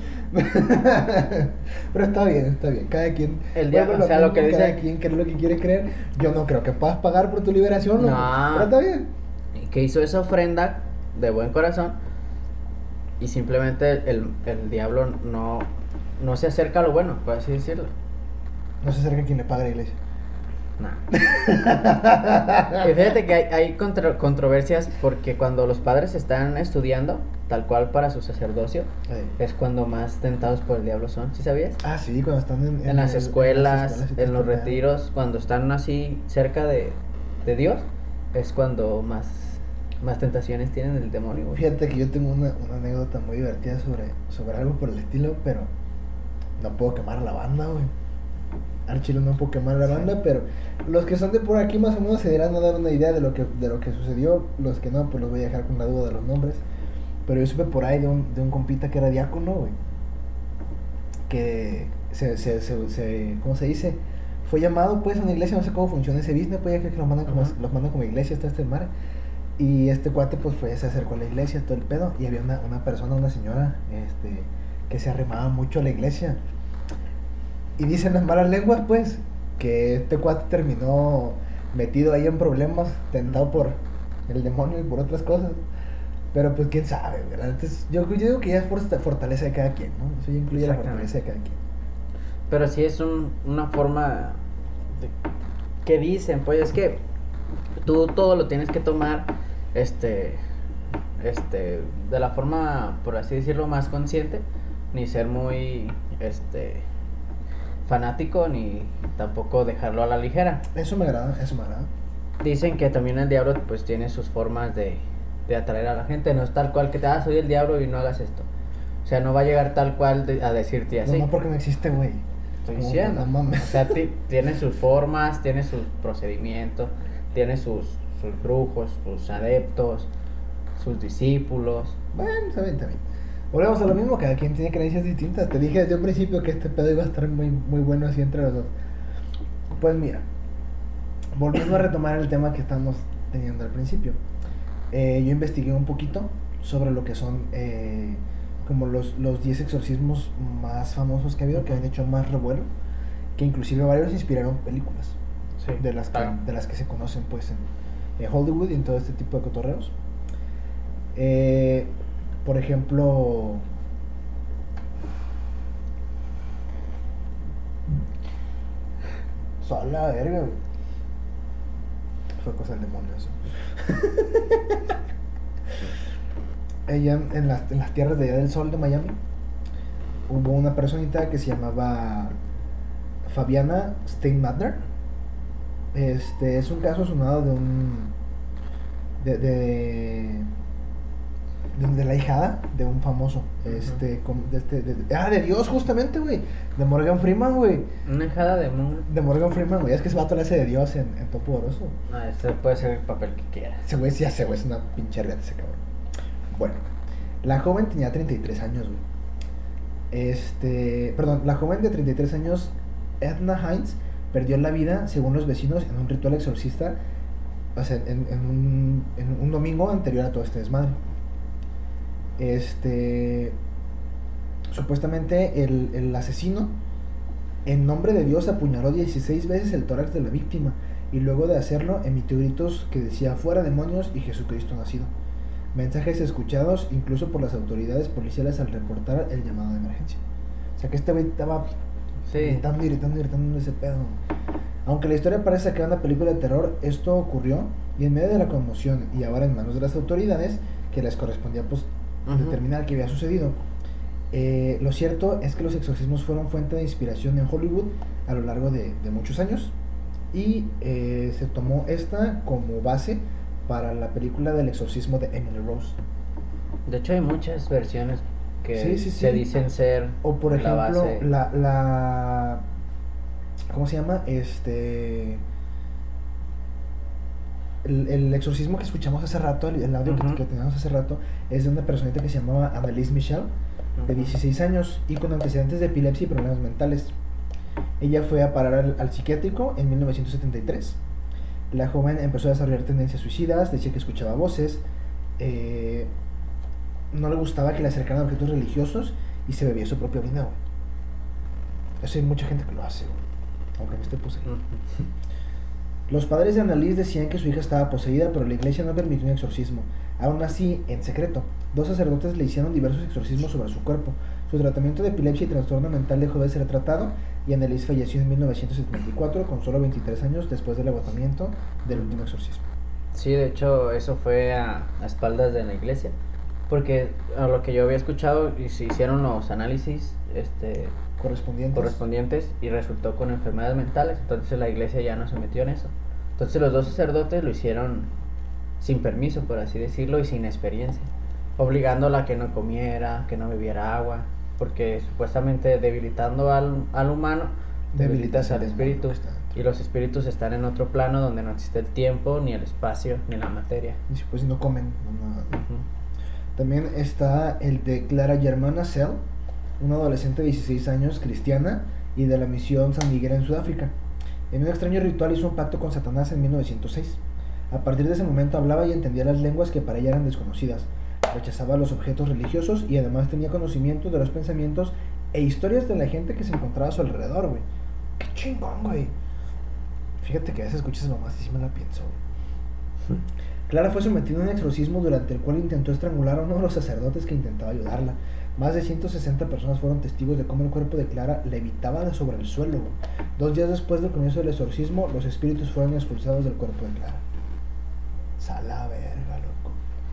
Pero está bien, está bien. Cada quien. El diablo, vuelve o sea, lo que mismo, dice- Cada quien cree lo que quiere creer. Yo no creo que puedas pagar por tu liberación, loco. No. Pero está bien. Que hizo esa ofrenda de buen corazón, y simplemente el diablo no se acerca a lo bueno, por así decirlo. No se acerca quien le paga a la iglesia. Nah. Y fíjate que hay controversias, porque cuando los padres están estudiando, tal cual para su sacerdocio, es cuando más tentados por el diablo son, ¿sí sabías? Ah, sí, cuando están En las escuelas, y todo en los este pedo. retiros, cuando están así cerca de Dios, es cuando más tentaciones tienen el demonio, güey. Fíjate que yo tengo una anécdota muy divertida sobre algo por el estilo, pero no puedo quemar a la banda, güey. Al chile no puedo quemar a la banda, pero los que son de por aquí más o menos se dirán a dar una idea de lo que sucedió. Los que no, pues los voy a dejar con la duda de los nombres. Pero yo supe por ahí de un compita que era diácono, güey. Que ¿cómo se dice? Fue llamado pues a una iglesia, no sé cómo funciona ese business, pues ya que los mandan como iglesia hasta este mar. Y este cuate pues se acercó a la iglesia, todo el pedo, y había una persona, una señora, que se arrimaba mucho a la iglesia. Y dicen las malas lenguas pues que este cuate terminó metido ahí en problemas, tentado por el demonio y por otras cosas. Pero pues quién sabe, ¿verdad? Entonces, yo digo que ya es por esta fortaleza de cada quien, ¿no? Eso ya incluye la Exactamente. fortaleza de cada quien. Pero sí es una forma que dicen, pues es que tú todo lo tienes que tomar de la forma, por así decirlo, más consciente, ni ser muy fanático, ni tampoco dejarlo a la ligera. Eso me agrada, eso me agrada. Dicen que también el diablo pues tiene sus formas de atraer a la gente, no es tal cual que te soy el diablo y no hagas esto. O sea, no va a llegar tal cual a decirte así. No porque no existe, güey. Estoy Como, diciendo. no mames. O sea, tiene sus formas, tiene sus procedimientos, tiene sus brujos, sus adeptos, sus discípulos. Bueno, está bien, está bien. Volvemos a lo mismo, cada quien tiene creencias distintas. Te dije desde un principio que este pedo iba a estar muy, muy bueno así entre los dos. Pues mira, volviendo a retomar el tema que estamos teniendo al principio. Yo investigué un poquito sobre lo que son como los 10 exorcismos más famosos que ha habido, que han hecho más revuelo, que inclusive varios inspiraron películas Sí, de las que se conocen pues en Hollywood y en todo este tipo de cotorreos. Por ejemplo, sola verga, güey. Fue cosa del demonio eso. Ella en las tierras de allá del sol de Miami hubo una personita que se llamaba Fabiana Steinmadner. Es un caso sonado de la hijada de un famoso, de Dios justamente, güey, de Morgan Freeman, güey. Una hijada de De Morgan Freeman, güey, es que ese vato le hace de Dios en Todopoderoso. No, este puede ser el papel que quiera. Ese güey sí hace, güey, es una pinche reata ese cabrón. Bueno, la joven tenía 33 años, güey. Perdón, la joven de 33 años, Edna Hines, perdió la vida, según los vecinos, en un ritual exorcista, o sea, en un domingo anterior a todo este desmadre. Supuestamente el asesino En nombre de Dios apuñaló 16 veces el tórax de la víctima y luego de hacerlo emitió gritos que decía fuera demonios y Jesucristo nacido. Mensajes escuchados incluso por las autoridades policiales al reportar el llamado de emergencia. O sea que este güey estaba gritando ese pedo. Aunque la historia parece que era una película de terror, esto ocurrió y en medio de la conmoción y ahora en manos de las autoridades, que les correspondía pues determinar qué había sucedido. Lo cierto es que los exorcismos fueron fuente de inspiración en Hollywood a lo largo de muchos años y se tomó esta como base para la película del exorcismo de Emily Rose. De hecho hay muchas versiones que se dicen ser o por ejemplo base. la ¿cómo se llama? El exorcismo que escuchamos hace rato, el audio que teníamos hace rato, es de una personita que se llamaba Annalise Michel, de 16 años y con antecedentes de epilepsia y problemas mentales. Ella fue a parar al psiquiátrico en 1973. La joven empezó a desarrollar tendencias suicidas, decía que escuchaba voces, no le gustaba que le acercaran objetos religiosos y se bebía su propia orina, güey. Eso hay mucha gente que lo hace, güey, aunque no esté poseído. Los padres de Annalise decían que su hija estaba poseída, pero la iglesia no permitió un exorcismo. Aún así, en secreto, 2 sacerdotes le hicieron diversos exorcismos sobre su cuerpo. Su tratamiento de epilepsia y trastorno mental dejó de ser tratado y Annalise falleció en 1974 con solo 23 años después del agotamiento del último exorcismo. Sí, de hecho eso fue a espaldas de la iglesia, porque a lo que yo había escuchado y se hicieron los análisis correspondientes y resultó con enfermedades mentales, entonces la iglesia ya no se metió en eso. Entonces los 2 sacerdotes lo hicieron sin permiso, por así decirlo, y sin experiencia, obligándola a que no comiera, que no bebiera agua, porque supuestamente debilitando al humano, debilitas al espíritu, y los espíritus están en otro plano donde no existe el tiempo, ni el espacio, ni la materia. Y pues no comen. También está el de Clara Germana Cell, una adolescente de 16 años cristiana y de la misión San Miguel en Sudáfrica. En un extraño ritual hizo un pacto con Satanás en 1906. A partir de ese momento hablaba y entendía las lenguas que para ella eran desconocidas. Rechazaba los objetos religiosos y además tenía conocimiento de los pensamientos e historias de la gente que se encontraba a su alrededor, güey. ¡Qué chingón, güey! Fíjate que a veces escuchas nomás y sí me la pienso, güey. Clara fue sometida a un exorcismo durante el cual intentó estrangular a uno de los sacerdotes que intentaba ayudarla. Más de 160 personas fueron testigos de cómo el cuerpo de Clara levitaba de sobre el suelo, güey. 2 días después del comienzo del exorcismo, los espíritus fueron expulsados del cuerpo de Clara. Sala verga, loco.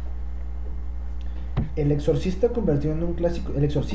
El Exorcista convertido en un clásico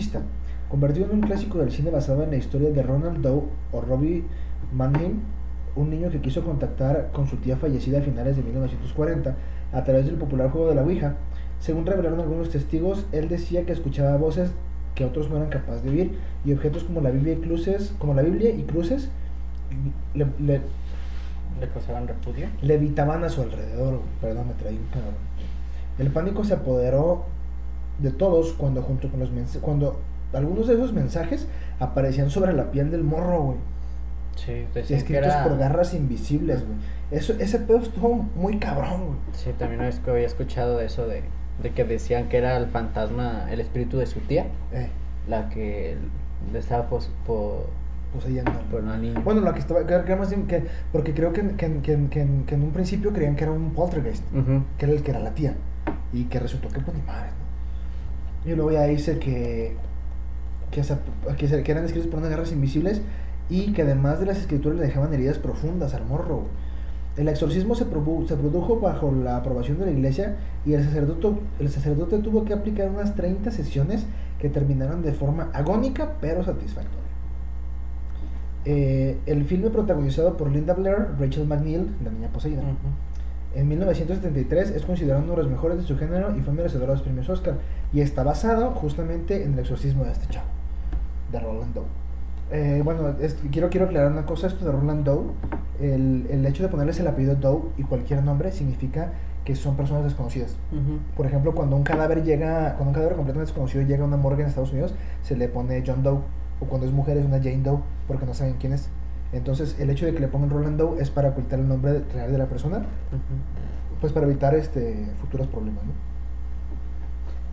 del cine basado en la historia de Ronald Doe o Robbie Mannheim, un niño que quiso contactar con su tía fallecida a finales de 1940 a través del popular juego de la Ouija. Según revelaron algunos testigos, él decía que escuchaba voces que otros no eran capaces de oír y objetos como la Biblia y cruces ¿Le causaban repudio? levitaban a su alrededor. Perdón, me traí un cabrón. El pánico se apoderó de todos cuando cuando algunos de esos mensajes aparecían sobre la piel del morro, güey. Sí, escritos por garras invisibles, güey. Ese pedo estuvo muy cabrón, güey. Sí, también había escuchado de eso de que decían que era el fantasma, el espíritu de su tía, la que le estaba poseyendo por una niña. Bueno, la que estaba, que más bien porque creo que en un principio creían que era un poltergeist, que era el que era la tía, y que resultó que pues ni madre, ¿no? Y luego ya dice que eran escritos por unas garras invisibles y que además de las escrituras le dejaban heridas profundas al morro, güey. El exorcismo se produjo bajo la aprobación de la iglesia y el sacerdote tuvo que aplicar unas 30 sesiones que terminaron de forma agónica pero satisfactoria. El filme protagonizado por Linda Blair, Rachel McNeil, la niña poseída, en 1973 es considerado uno de los mejores de su género y fue merecedor de los premios Oscar, y está basado justamente en el exorcismo de este chavo, de Roland Doe. Quiero aclarar una cosa. Esto de Roland Doe, el hecho de ponerles el apellido Doe y cualquier nombre significa que son personas desconocidas. Por ejemplo, cuando un cadáver completamente desconocido llega a una morgue en Estados Unidos, se le pone John Doe, o cuando es mujer es una Jane Doe, porque no saben quién es. Entonces el hecho de que le pongan Roland Doe es para ocultar el nombre real de la persona, pues para evitar futuros problemas, ¿no?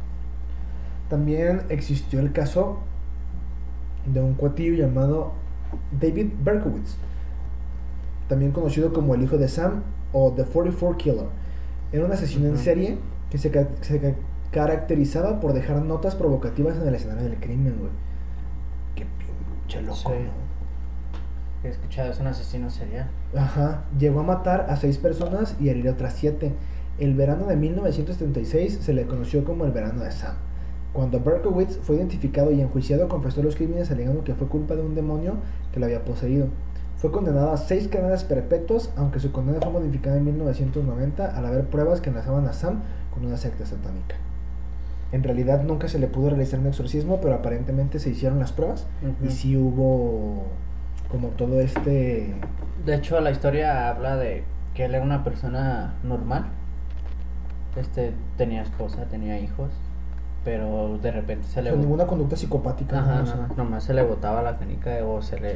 También existió el caso de un cuatillo llamado David Berkowitz, también conocido como el hijo de Sam o The 44 Killer. Era un asesino en serie que se caracterizaba por dejar notas provocativas en el escenario del crimen, güey. Qué pinche loco, Sí. ¿no? He escuchado, es un asesino serial. Ajá, llegó a matar a 6 personas y herir a otras 7. El verano de 1976 se le conoció como el verano de Sam. Cuando Berkowitz fue identificado y enjuiciado, confesó los crímenes alegando que fue culpa de un demonio que lo había poseído. Fue condenado a 6 cadenas perpetuas, aunque su condena fue modificada en 1990 al haber pruebas que enlazaban a Sam con una secta satánica. En realidad nunca se le pudo realizar un exorcismo, pero aparentemente se hicieron las pruebas y sí hubo como todo este... De hecho, la historia habla de que él era una persona normal. Tenía esposa, tenía hijos, pero de repente se le... Sin ninguna conducta psicopática. Ajá, ¿no? O sea, nomás se le botaba la canica o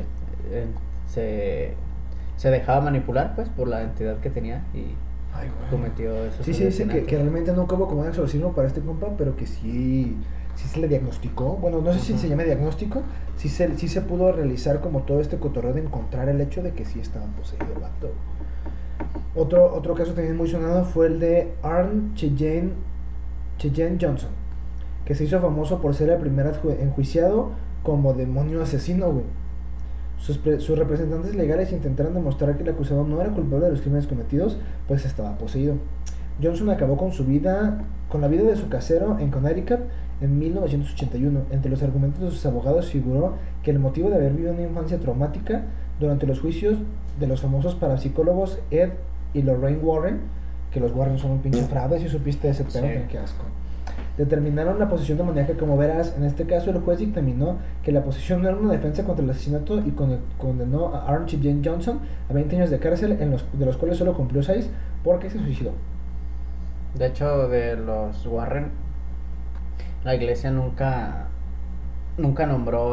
se dejaba manipular pues por la entidad que tenía y ay, güey. cometió eso. Sí, se dice que realmente nunca hubo como un exorcismo para este compa, pero que sí se le diagnosticó. Bueno, no sé si se llama diagnóstico, sí se pudo realizar como todo este cotorreo de encontrar el hecho de que sí estaba poseído el vato. Otro caso también muy sonado fue el de Arne Cheyenne Johnson, que se hizo famoso por ser el primer enjuiciado como demonio asesino, güey. Sus representantes legales intentaron demostrar que el acusado no era culpable de los crímenes cometidos, pues estaba poseído. Johnson acabó con la vida de su casero en Connecticut en 1981. Entre los argumentos de sus abogados figuró que el motivo de haber vivido una infancia traumática durante los juicios de los famosos parapsicólogos Ed y Lorraine Warren, que los Warren son un pinche fraude, si supiste ese pedo, Sí. qué asco. Determinaron la posesión demoníaca. Como verás, en este caso el juez dictaminó que la posesión no era una defensa contra el asesinato y condenó a Arne Cheyenne Johnson a 20 años de cárcel, de los cuales solo cumplió 6 porque se suicidó. De hecho, de los Warren, la iglesia nunca nombró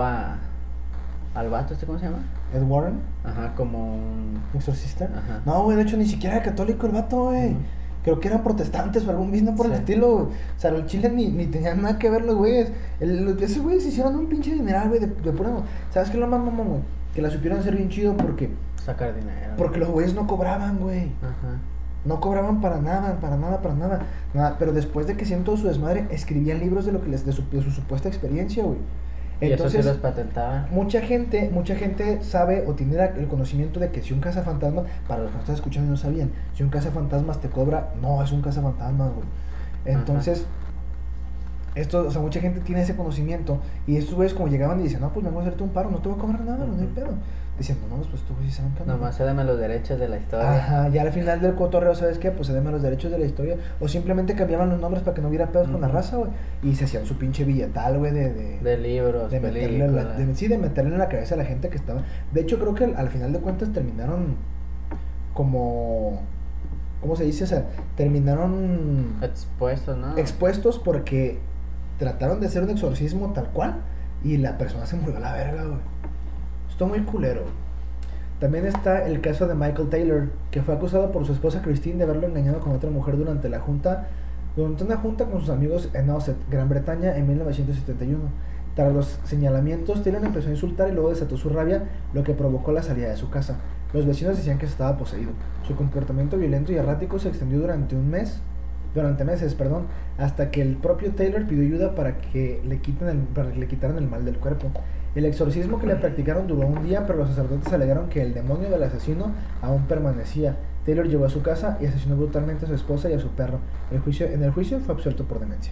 al vato, ¿cómo se llama? Ed Warren, Ajá, como un... exorcista. Ajá. No, güey, de hecho ni siquiera era católico el vato, güey. Creo que eran protestantes o algún business por el Sí. estilo. O sea, el Chile ni tenían nada que ver los güeyes. Esos güeyes se hicieron un pinche dineral, güey, de pura... ¿Sabes qué es lo más mamón, güey? Que la supieron hacer bien chido porque Sacar dinero. los güeyes no cobraban, güey. Ajá. No cobraban para nada. Pero después de que hacían todo su desmadre, escribían libros de lo que de su supuesta experiencia, güey. Y Entonces, eso sí los patentaban. mucha gente sabe o tiene el conocimiento de que si un cazafantasmas, para los que no están escuchando y no sabían, si un cazafantasmas te cobra, no es un cazafantasmas, güey. Entonces, o sea, mucha gente tiene ese conocimiento y estos güeyes como llegaban y decían, no, pues vengo a hacerte un paro, no te voy a cobrar nada, no hay pedo. Diciendo, no, pues tú sí saben que no. Nomás cédame los derechos de la historia. Ajá, ya al final del cotorreo, ¿sabes qué? Pues se den los derechos de la historia. O simplemente cambiaban los nombres para que no hubiera pedos con la raza, güey. Y se hacían su pinche billetal, güey, De libros, de meterle películas. de meterle en la cabeza a la gente que estaba. De hecho, creo que al final de cuentas terminaron como... ¿Cómo se dice? O sea, terminaron Expuestos, ¿no? expuestos porque trataron de hacer un exorcismo tal cual y la persona se murió a la verga, güey. Esto muy culero. También está el caso de Michael Taylor, que fue acusado por su esposa Christine de haberlo engañado con otra mujer durante una junta con sus amigos en Nauset, Gran Bretaña, en 1971. Tras los señalamientos, Taylor empezó a insultar y luego desató su rabia, lo que provocó la salida de su casa. Los vecinos decían que estaba poseído. Su comportamiento violento y errático se extendió durante meses, hasta que el propio Taylor pidió ayuda para que le quitaran el mal del cuerpo. El exorcismo que le practicaron duró un día, pero los sacerdotes alegaron que el demonio del asesino aún permanecía. Taylor llegó a su casa y asesinó brutalmente a su esposa y a su perro. En el juicio fue absuelto por demencia.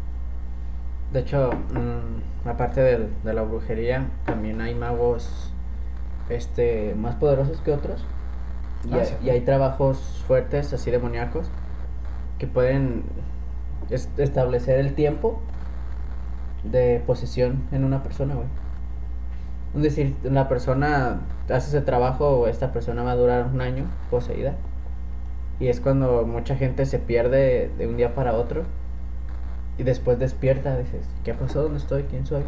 De hecho, aparte de la brujería, también hay magos más poderosos que otros. Y hay trabajos fuertes, así demoníacos, que pueden establecer el tiempo de posesión en una persona, güey. Es decir, la persona hace ese trabajo, esta persona va a durar un año poseída. Y es cuando mucha gente se pierde de un día para otro. Y después despierta, dices, ¿qué pasó? ¿Dónde estoy? ¿Quién soy?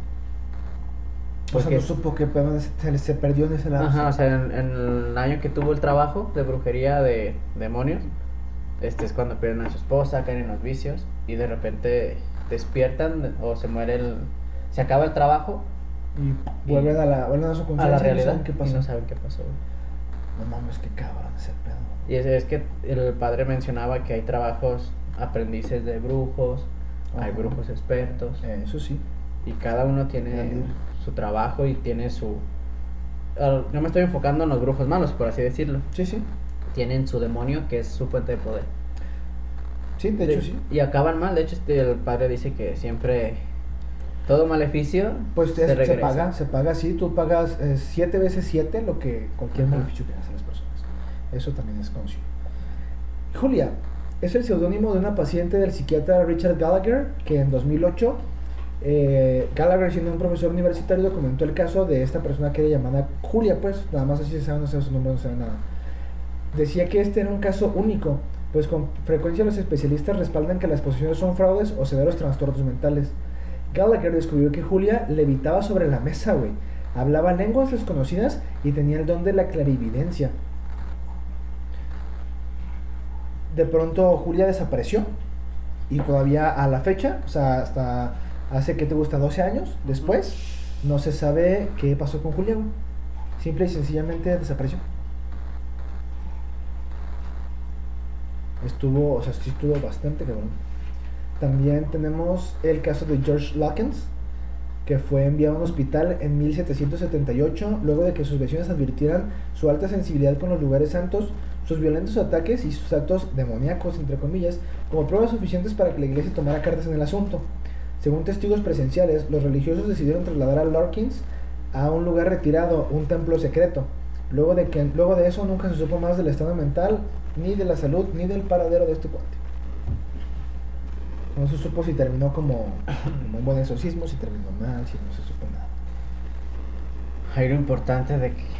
O sea, no supo que se perdió en ese lado. Ajá, o sea, en el año que tuvo el trabajo de brujería de demonios, es cuando pierden a su esposa, caen en los vicios y de repente despiertan o se acaba el trabajo Y vuelven a su a conciencia la y no realidad saben qué y pasó. no saben qué pasó. No mames, qué cabrón ese pedo. Y es que el padre mencionaba que hay trabajos aprendices de brujos, hay Ajá. brujos expertos, Eso sí. y cada uno tiene Nadie. su trabajo y tiene su... Yo me estoy enfocando en los brujos malos, por así decirlo. Sí, sí. Tienen su demonio, que es su fuente de poder. Sí, de hecho sí. Y acaban mal. De hecho, el padre dice que siempre todo maleficio Pues se regresa. se paga así, tú pagas 7 veces 7 lo que cualquier Ajá. maleficio que hacen las personas. Eso también es conocido. Julia es el seudónimo de una paciente del psiquiatra Richard Gallagher, que en 2008, Gallagher, siendo un profesor universitario, documentó el caso de esta persona que era llamada Julia, pues nada más así se sabe, no sé su nombre, no sabe nada. Decía que este era un caso único, pues con frecuencia los especialistas respaldan que las posesiones son fraudes o severos trastornos mentales. Gallagher descubrió que Julia levitaba sobre la mesa, güey. Hablaba lenguas desconocidas y tenía el don de la clarividencia. De pronto Julia desapareció y todavía a la fecha, o sea, hasta hace que te gusta 12 años después, no se sabe qué pasó con Julia, güey. Simple y sencillamente desapareció. O sea, sí estuvo bastante cabrón. También tenemos el caso de George Lawkins, que fue enviado a un hospital en 1778 luego de que sus vecinos advirtieran su alta sensibilidad con los lugares santos, sus violentos ataques y sus actos demoníacos, entre comillas, como pruebas suficientes para que la iglesia tomara cartas en el asunto. Según testigos presenciales, los religiosos decidieron trasladar a Lawkins a un lugar retirado, un templo secreto. Luego de eso nunca se supo más del estado mental, ni de la salud, ni del paradero de este cuate. No se supo si terminó como un buen exorcismo, si terminó mal, si no se supo nada. Hay lo importante de que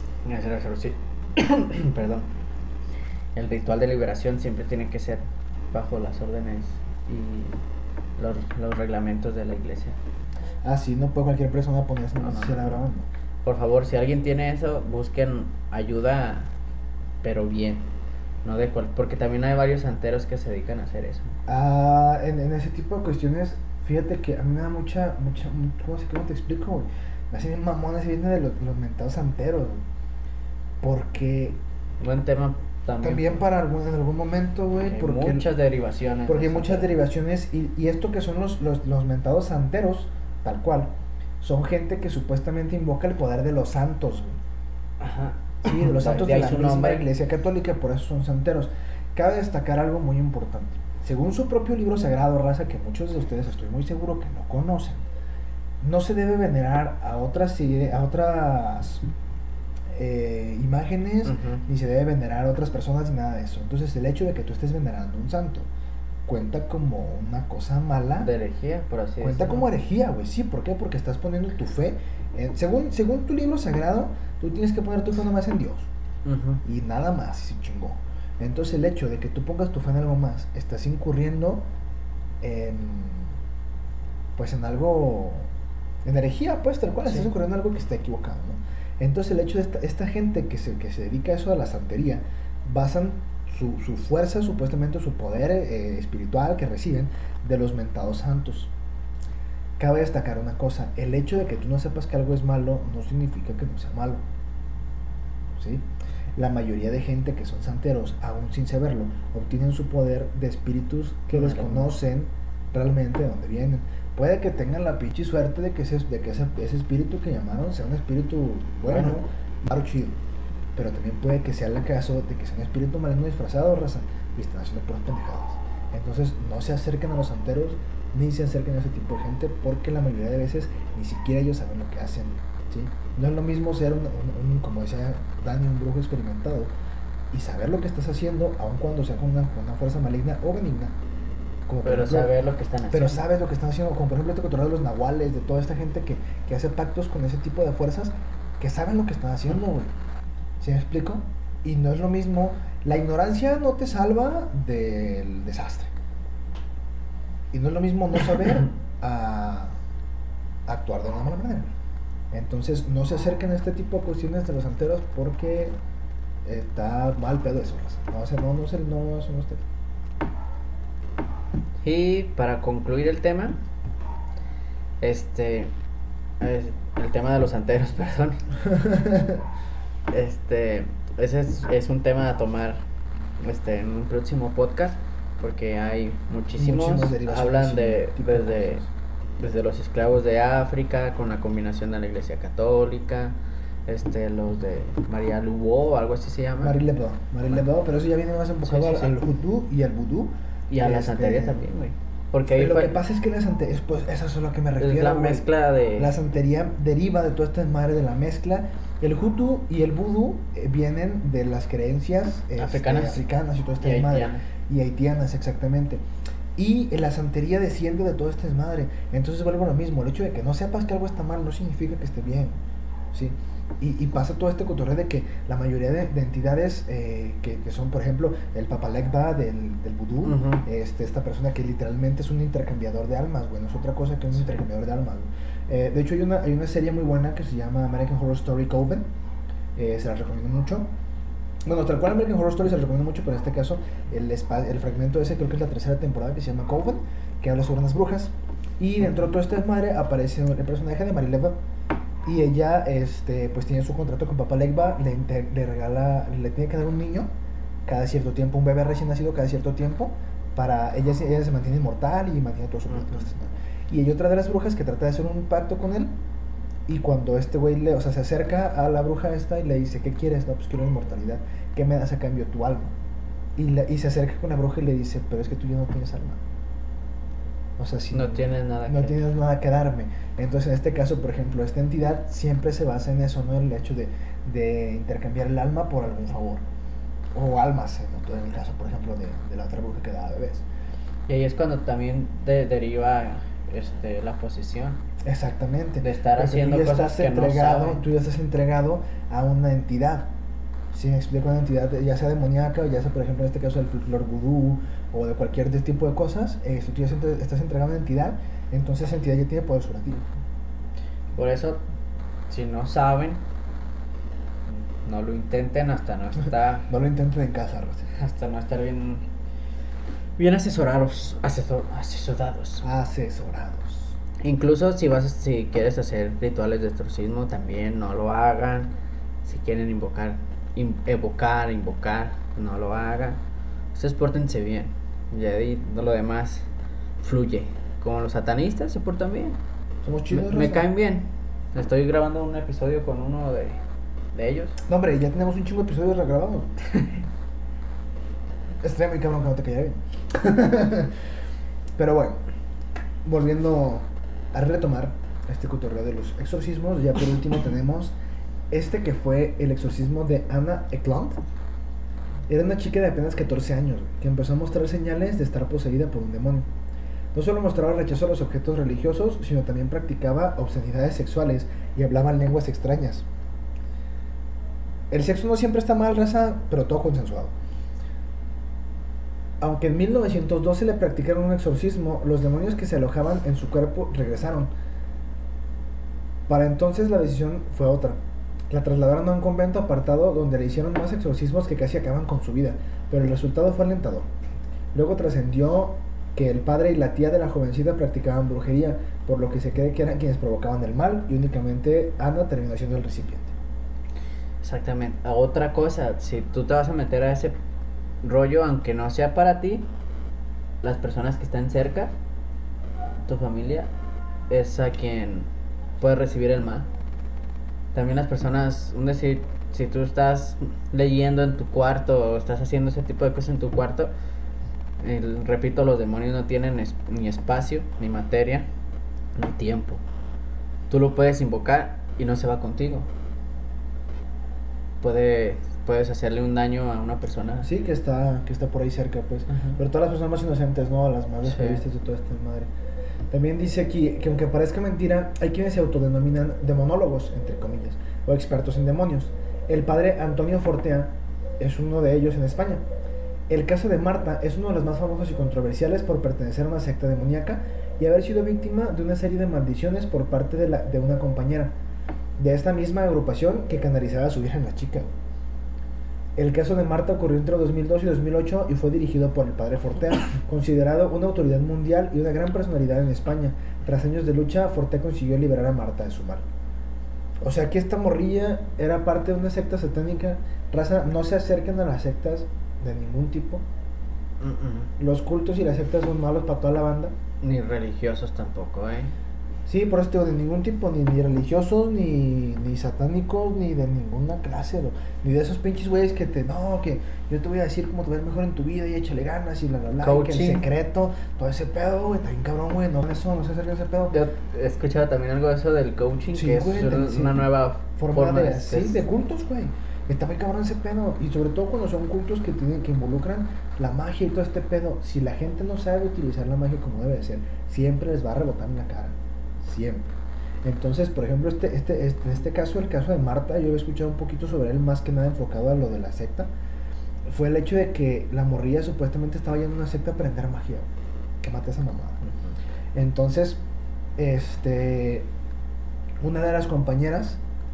perdón, el ritual de liberación siempre tiene que ser bajo las órdenes y los reglamentos de la iglesia. Ah, sí, no puede cualquier persona ponerse No. grabando. Por favor, si alguien tiene eso, busquen ayuda, pero bien, no de porque también hay varios santeros que se dedican a hacer eso. En ese tipo de cuestiones, fíjate que a mí me da ¿cómo te explico, güey? Me hace bien mamón ese viene de los mentados santeros, güey. Porque Buen tema también en algún momento, güey, hay porque muchas derivaciones. porque hay muchas derivaciones y esto que son los mentados santeros, tal cual, son gente que supuestamente invoca el poder de los santos, güey. Ajá. Sí, de los santos De de ahí la su misma nombre. iglesia católica, por eso son santeros. Cabe destacar algo muy importante. Según su propio libro sagrado, raza, que muchos de ustedes estoy muy seguro que no conocen, no se debe venerar a otras imágenes, Ujú. ni se debe venerar a otras personas, ni nada de eso. Entonces el hecho de que tú estés venerando a un santo cuenta como una cosa mala, De herejía, por así cuenta decirlo. como herejía, güey. Sí, ¿por qué? Porque estás poniendo tu fe según tu libro sagrado, tú tienes que poner tu fe nomás en Dios Ujú. y nada más, y se chingó. Entonces el hecho de que tú pongas tu fe en algo más, estás incurriendo en, pues en algo, en herejía, pues tal cual, Sí. estás incurriendo en algo que está equivocado, ¿no? Entonces el hecho de esta gente que se dedica a eso, a la santería, basan su fuerza, supuestamente su poder espiritual que reciben de los mentados santos. Cabe destacar una cosa, el hecho de que tú no sepas que algo es malo no significa que no sea malo, ¿sí? La mayoría de gente que son santeros, aún sin saberlo, obtienen su poder de espíritus que desconocen realmente de dónde vienen. Puede que tengan la pinche suerte de que ese espíritu que llamaron sea un espíritu bueno, chido. Pero también puede que sea el caso de que sea un espíritu maligno disfrazado, raza, y están haciendo puras pendejadas. Entonces no se acerquen a los santeros, ni se acerquen a ese tipo de gente, porque la mayoría de veces ni siquiera ellos saben lo que hacen, ¿sí? No es lo mismo ser como decía Dani, un brujo experimentado, y saber lo que estás haciendo, aun cuando sea con una fuerza maligna o benigna. Como Pero ejemplo, saber lo que están haciendo. pero sabes lo que están haciendo, como por ejemplo este control de los nahuales, de toda esta gente que hace pactos con ese tipo de fuerzas, que saben lo que están haciendo, güey. ¿Sí me explico? Y no es lo mismo, la ignorancia no te salva del desastre. Y no es lo mismo no saber a actuar de una mala manera. Entonces no se acerquen a este tipo de cuestiones de los santeros porque está mal pedo eso. No, eso no está. Y para concluir el tema, el tema de los santeros, perdón. Ese es un tema a tomar en un próximo podcast, porque hay muchísimos hablan desde los esclavos de África, con la combinación de la Iglesia Católica, los de María Lubo, algo así se llama. Marie Laveau, pero eso ya viene más enfocado al vudú y al vudú. Y a la santería también, güey. Porque ahí lo que pasa es que la santería, pues eso es a lo que me refiero. Es la mezcla de... La santería deriva de toda esta madre de la mezcla. El vudú y el vudú vienen de las creencias africanas y toda esta madre. Y haitianas, exactamente. Y la santería desciende de toda esta desmadre. Entonces vuelvo a lo mismo. El hecho de que no sepas que algo está mal no significa que esté bien, ¿sí? Y pasa todo este cotorreo de que la mayoría de entidades que son, por ejemplo, el Papa Legba del vudú, esta persona que literalmente es un intercambiador de almas, güey, no es otra cosa que un intercambiador de almas. De hecho, hay una serie muy buena que se llama American Horror Story Coven, se la recomiendo mucho. Bueno, tal cual American Horror Story se la recomiendo mucho, pero en este caso el fragmento ese creo que es la tercera temporada, que se llama Coven, que habla sobre unas brujas. Y dentro de todo este madre aparece el personaje de Marie Laveau. Y ella, pues tiene su contrato con Papa Legba, le regala, le tiene que dar un niño cada cierto tiempo, un bebé recién nacido cada cierto tiempo, para ella se mantiene inmortal y mantiene todo su contrato. Y hay otra de las brujas que trata de hacer un pacto con él, y cuando este güey se acerca a la bruja esta y le dice, ¿qué quieres? No, pues quiero la inmortalidad, ¿qué me das a cambio? Tu alma. Y se acerca con la bruja y le dice, pero es que tú ya no tienes alma. O sea, si no tienes nada que darme. Entonces, en este caso, por ejemplo, esta entidad siempre se basa en eso, ¿no? El hecho de intercambiar el alma por algún favor. O almas, ¿no? En el caso, por ejemplo, de la otra bruja que daba bebés. Y ahí es cuando también deriva la posesión. Exactamente. De estar haciendo cosas que no saben. Tú ya estás entregado a una entidad. Si me explico, una entidad ya sea demoníaca, ya sea, por ejemplo, en este caso del folclore vudú o de cualquier tipo de cosas, tú ya estás entregado a una entidad, entonces esa entidad ya tiene poder sobre ti. Por eso, si no saben, no lo intenten hasta no estar... no lo intenten en casa, Rosy. Hasta no estar bien asesorados. Incluso si quieres hacer rituales de exorcismo, también no lo hagan. Si quieren evocar, no lo hagan. Ustedes pórtense bien, y ahí lo demás fluye. Como los satanistas se portan bien. Somos chidos. Me caen bien. Estoy grabando un episodio con uno de ellos. No, hombre, ya tenemos un chingo de episodios regrabados. Estaría muy cabrón que no te caiga bien. Pero bueno, volviendo a retomar este cotorreo de los exorcismos, ya por último tenemos que fue el exorcismo de Anna Eklund. Era una chica de apenas 14 años que empezó a mostrar señales de estar poseída por un demonio. No solo mostraba rechazo a los objetos religiosos, sino también practicaba obscenidades sexuales y hablaba lenguas extrañas. El sexo no siempre está mal, raza, pero todo consensuado. Aunque en 1912 le practicaron un exorcismo, los demonios que se alojaban en su cuerpo regresaron. Para entonces la decisión fue otra. La trasladaron a un convento apartado donde le hicieron más exorcismos que casi acaban con su vida, pero el resultado fue alentador. Luego trascendió que el padre y la tía de la jovencita practicaban brujería, por lo que se cree que eran quienes provocaban el mal, y únicamente Ana terminó siendo el recipiente. Exactamente. Otra cosa, si tú te vas a meter a ese rollo, aunque no sea para ti, las personas que están cerca, tu familia, es a quien puede recibir el mal. También las personas, si tú estás leyendo en tu cuarto o estás haciendo ese tipo de cosas en tu cuarto, repito, los demonios no tienen ni espacio, ni materia, ni tiempo. Tú lo puedes invocar y no se va contigo. Puedes hacerle un daño a una persona. Sí, que está por ahí cerca, pues. Uh-huh. Pero todas las personas más inocentes, ¿no? Las más desprevistas de toda esta madre. También dice aquí que aunque parezca mentira, hay quienes se autodenominan demonólogos, entre comillas, o expertos en demonios. El padre Antonio Fortea es uno de ellos en España. El caso de Marta es uno de los más famosos y controversiales por pertenecer a una secta demoníaca y haber sido víctima de una serie de maldiciones por parte de una compañera de esta misma agrupación que canalizaba a su hija en la chica. El caso de Marta ocurrió entre 2002 y 2008 y fue dirigido por el padre Fortea, considerado una autoridad mundial y una gran personalidad en España, Tras años de lucha, Fortea consiguió liberar a Marta de su mal. O sea que esta morrilla era parte de una secta satánica. Raza, no se acerquen a las sectas de ningún tipo. Los cultos y las sectas son malos para toda la banda. Ni religiosos tampoco, Sí, por eso te digo, de ningún tipo, ni religiosos, ni satánicos, ni de ninguna clase, ni de esos pinches güeyes que que yo te voy a decir cómo te ves mejor en tu vida y échale ganas y bla, bla, bla, Coaching. y que el secreto, todo ese pedo, güey, está bien cabrón, güey, no se acerca a ese pedo. Yo he escuchado también algo de eso del coaching, Sí, que güey, es una nueva forma de cultos, güey. Está muy cabrón ese pedo, y sobre todo cuando son cultos que involucran la magia y todo este pedo. Si la gente no sabe utilizar la magia como debe de ser, siempre les va a rebotar en la cara. Siempre. Entonces, por ejemplo, en este caso, el caso de Marta, yo he escuchado un poquito sobre él, más que nada enfocado a lo de la secta. Fue el hecho de que la morrilla supuestamente estaba yendo a una secta a aprender magia. Que mate a esa mamada. Entonces, una de las compañeras,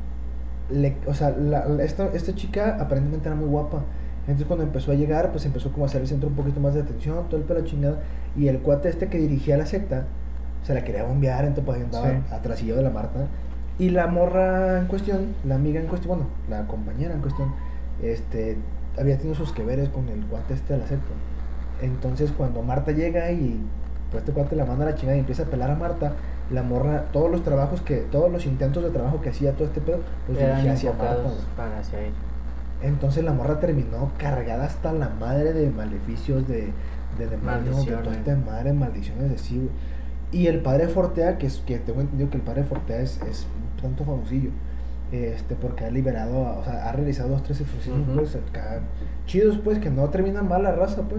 esta chica aparentemente era muy guapa. Entonces cuando empezó a llegar, pues empezó como a hacer el centro un poquito más de atención, todo el pelo chingada. Y el cuate que dirigía la secta se la quería bombear, entonces pues andaba atrasillo de la Marta. Y la morra en cuestión, la amiga en cuestión, bueno, la compañera en cuestión, había tenido sus que veres con el cuate de la secta. Entonces cuando Marta llega y pues este cuate la manda a la chingada y empieza a pelar a Marta, la morra, todos los intentos de trabajo que hacía todo este pedo, los dirigía hacia Marta. Hacia ella. Entonces la morra terminó cargada hasta la madre de maleficios, de demonios, de toda esta madre, maldiciones de sí, güey. Y el padre Fortea, que tengo entendido que el padre Fortea es un tanto famosillo, porque ha liberado, ha realizado 2-3 exorcismos, pues, acá, chidos, pues, que no terminan mal la raza, pues.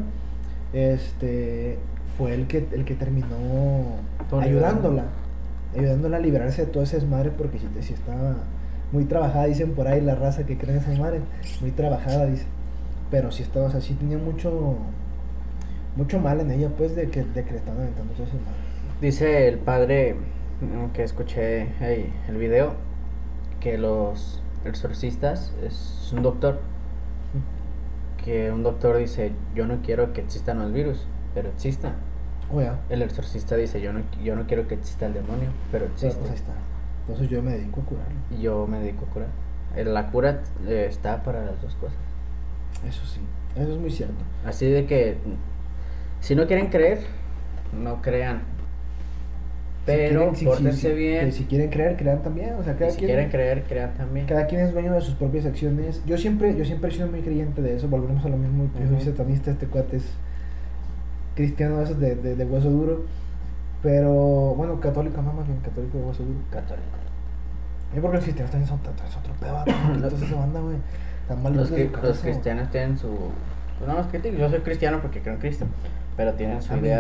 Fue el que terminó ayudándola a liberarse de todo ese desmadre, porque si estaba muy trabajada, dicen por ahí la raza que cree en esa madre, muy trabajada, dice. Pero sí estaba, sí tenía mucho mal en ella, pues, de que le estaban aventando todo ese madre. Dice el padre, que escuché el video, que los exorcistas es un doctor. Que un doctor dice, yo no quiero que existan los virus, pero existen. El exorcista dice, yo no quiero que exista el demonio, pero existe. Pues ahí está. Entonces yo me dedico a curarlo. Yo me dedico a curar. La cura está para las dos cosas. Eso sí, eso es muy cierto. Así de que, si no quieren creer, no crean. Pero pórtense bien. Si quieren creer, crean también. O sea, quieren creer, crean también. Cada quien es dueño de sus propias acciones. Yo siempre he sido muy creyente de eso. Volvemos a lo mismo. Yo soy satanista, este cuate es cristiano, esos de hueso duro. Pero, bueno, católico, no más bien católico de hueso duro. Católico. Y porque los cristianos también son otro pedo. Entonces esa banda, güey. Los cristianos tienen su... Pues no los críticos. Yo soy cristiano porque creo en Cristo. Pero tienen su idea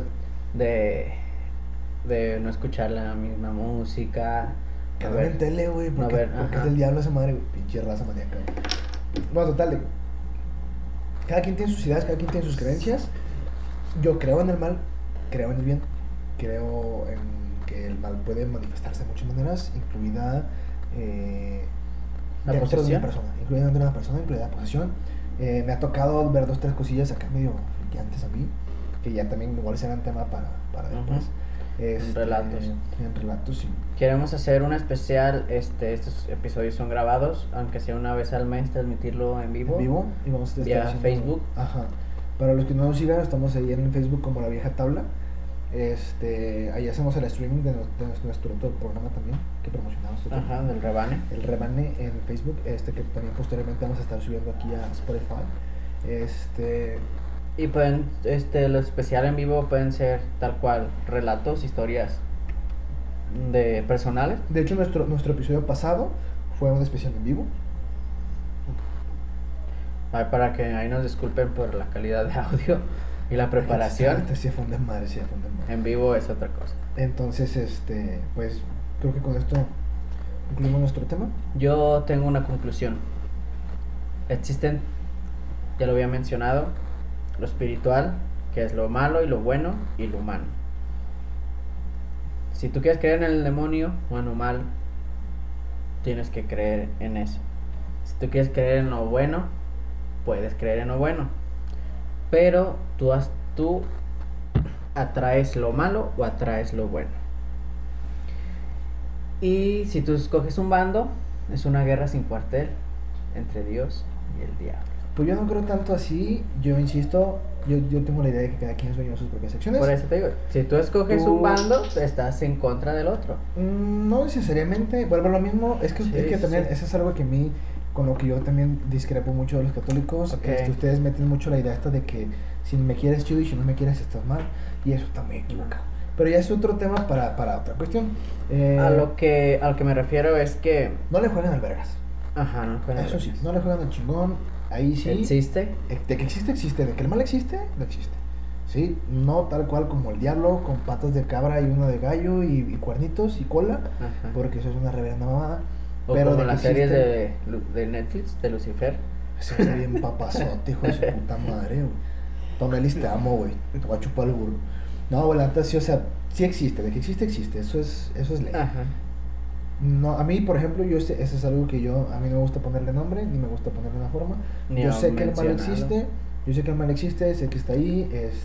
de no escuchar la misma música. Que no ven tele, güey, porque es del diablo esa madre, güey. Pinche raza maníaca. Bueno, total, cada quien tiene sus ideas, cada quien tiene sus creencias. Yo creo en el mal, creo en el bien. Creo en que el mal puede manifestarse de muchas maneras, incluida la posesión. Incluida la posesión. Me ha tocado ver 2-3 cosillas acá medio friqueantes a mí, que ya también igual serán tema para después. En relatos. En relatos, sí. Queremos hacer un especial, estos episodios son grabados, aunque sea una vez al mes, transmitirlo en vivo. Y vamos a vía Facebook. Ajá. Para los que no nos sigan, estamos ahí en Facebook como La Vieja Tabla. Ahí hacemos el streaming de nuestro otro programa también, que promocionamos. Ajá, del Rebane. El Rebane en Facebook, que también posteriormente vamos a estar subiendo aquí a Spotify. Y pueden, lo especial en vivo pueden ser tal cual relatos, historias de personales. De hecho, nuestro episodio pasado fue un especial en vivo. Para que ahí nos disculpen por la calidad de audio y la preparación. Sí, fue un desmadre. En vivo es otra cosa. Entonces, pues creo que con esto concluimos nuestro tema. Yo tengo una conclusión. Existen, ya lo había mencionado, lo espiritual, que es lo malo y lo bueno y lo humano. Si tú quieres creer en el demonio, bueno o mal, tienes que creer en eso. Si tú quieres creer en lo bueno, puedes creer en lo bueno. Pero tú atraes lo malo o atraes lo bueno. Y si tú escoges un bando, es una guerra sin cuartel entre Dios y el diablo. Pues yo no creo tanto así, yo insisto, yo tengo la idea de que cada quien sueña sus propias acciones. Por eso te digo, si tú escoges un bando, estás en contra del otro. No necesariamente, vuelvo a lo mismo, es que también, eso es algo que a mí, con lo que yo también discrepo mucho de los católicos, ustedes meten mucho la idea esta de que si me quieres chido y si no me quieres estás mal, y eso está muy equivocado. Pero ya es otro tema para otra cuestión. A lo que me refiero es que... No le juegan al vergas. Ajá, no le juegan al vergas. Eso sí, no le juegan al chingón. Ahí sí. ¿Existe? De que existe. De que el mal existe, no existe. Sí, no tal cual como el diablo, con patas de cabra y una de gallo y cuernitos y cola. Ajá. Porque eso es una reverenda mamada. O pero como las series de Netflix, de Lucifer. Eso es bien papazote, hijo de su puta madre, güey. Tomelis, te amo, güey. Te voy a chupar el burro. No, güey, la neta sí, o sea, sí existe. De que existe. Eso es ley. Ajá. No, a mí, por ejemplo, eso es algo que a mí no me gusta ponerle nombre, ni me gusta ponerle una forma. Yo sé que el mal existe, sé que está ahí,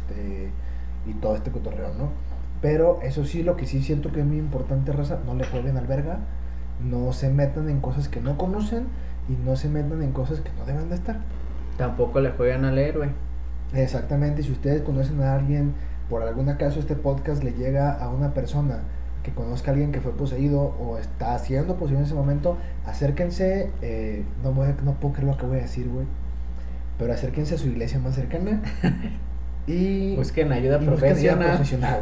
y todo este cotorreo, ¿no? Pero eso sí, lo que sí siento que es muy importante, raza, no le jueguen al verga, no se metan en cosas que no conocen y no se metan en cosas que no deben de estar. Tampoco le juegan al héroe. Exactamente, si ustedes conocen a alguien, por algún acaso este podcast le llega a una persona que conozca a alguien que fue poseído o está siendo poseído en ese momento, acérquense, no puedo creer lo que voy a decir, güey, pero acérquense a su iglesia más cercana y busquen ayuda profesional.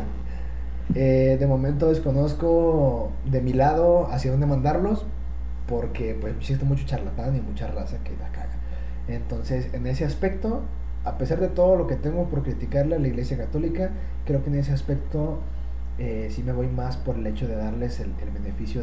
De momento desconozco de mi lado hacia dónde mandarlos, porque pues existe mucho charlatán y mucha raza que la caga. Entonces, en ese aspecto, a pesar de todo lo que tengo por criticarle a la iglesia católica, creo que en ese aspecto sí me voy más por el hecho de darles el beneficio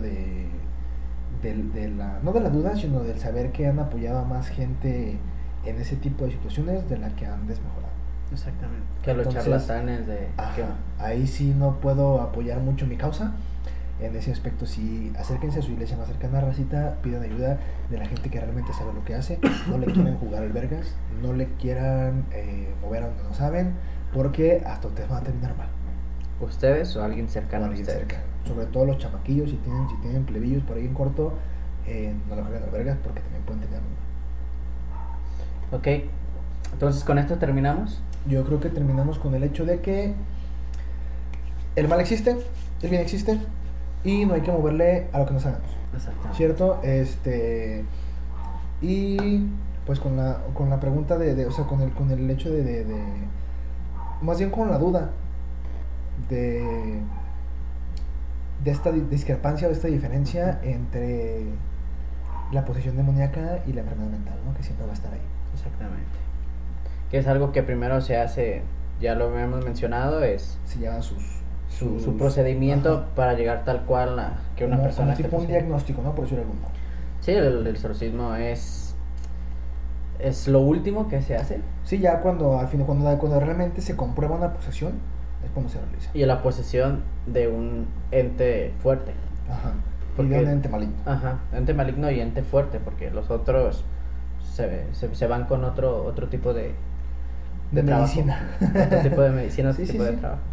no de la duda, sino del saber que han apoyado a más gente en ese tipo de situaciones de la que han desmejorado. Exactamente. Que a los charlatanes de... Ahí sí no puedo apoyar mucho mi causa. En ese aspecto sí, acérquense a su iglesia más cercana, racita, pidan ayuda de la gente que realmente sabe lo que hace. No le quieran jugar el vergas, no le quieran mover a donde no saben, porque hasta ustedes van a terminar mal. ¿Ustedes o alguien cercano a ustedes? Sobre todo los chamaquillos, si tienen plebillos por ahí en corto, no le jueguen al vergas porque también pueden tener mal. Ok, entonces con esto terminamos. Yo creo que terminamos con el hecho de que el mal existe, el bien existe y no hay que moverle a lo que no sabemos. Exactamente. ¿Cierto? Y pues con la pregunta o sea, con el hecho de más bien con la duda de esta discrepancia o esta diferencia entre la posesión demoníaca y la enfermedad mental, ¿no? Que siempre va a estar ahí. Exactamente. Que es algo que primero se hace, ya lo hemos mencionado, se lleva su procedimiento. Ajá. Para llegar tal cual a que una persona esté tipo un diagnóstico, ¿no? Por decirlo algún modo. Sí, el exorcismo es lo último que se hace. Sí, ya cuando realmente se comprueba una posesión es cuando se realiza. Y la posesión de un ente fuerte. Ajá. Porque, y de un ente maligno. Ajá, ente maligno y ente fuerte, porque los otros se van con otro tipo de medicina. Otro tipo de medicina, otro tipo de trabajo.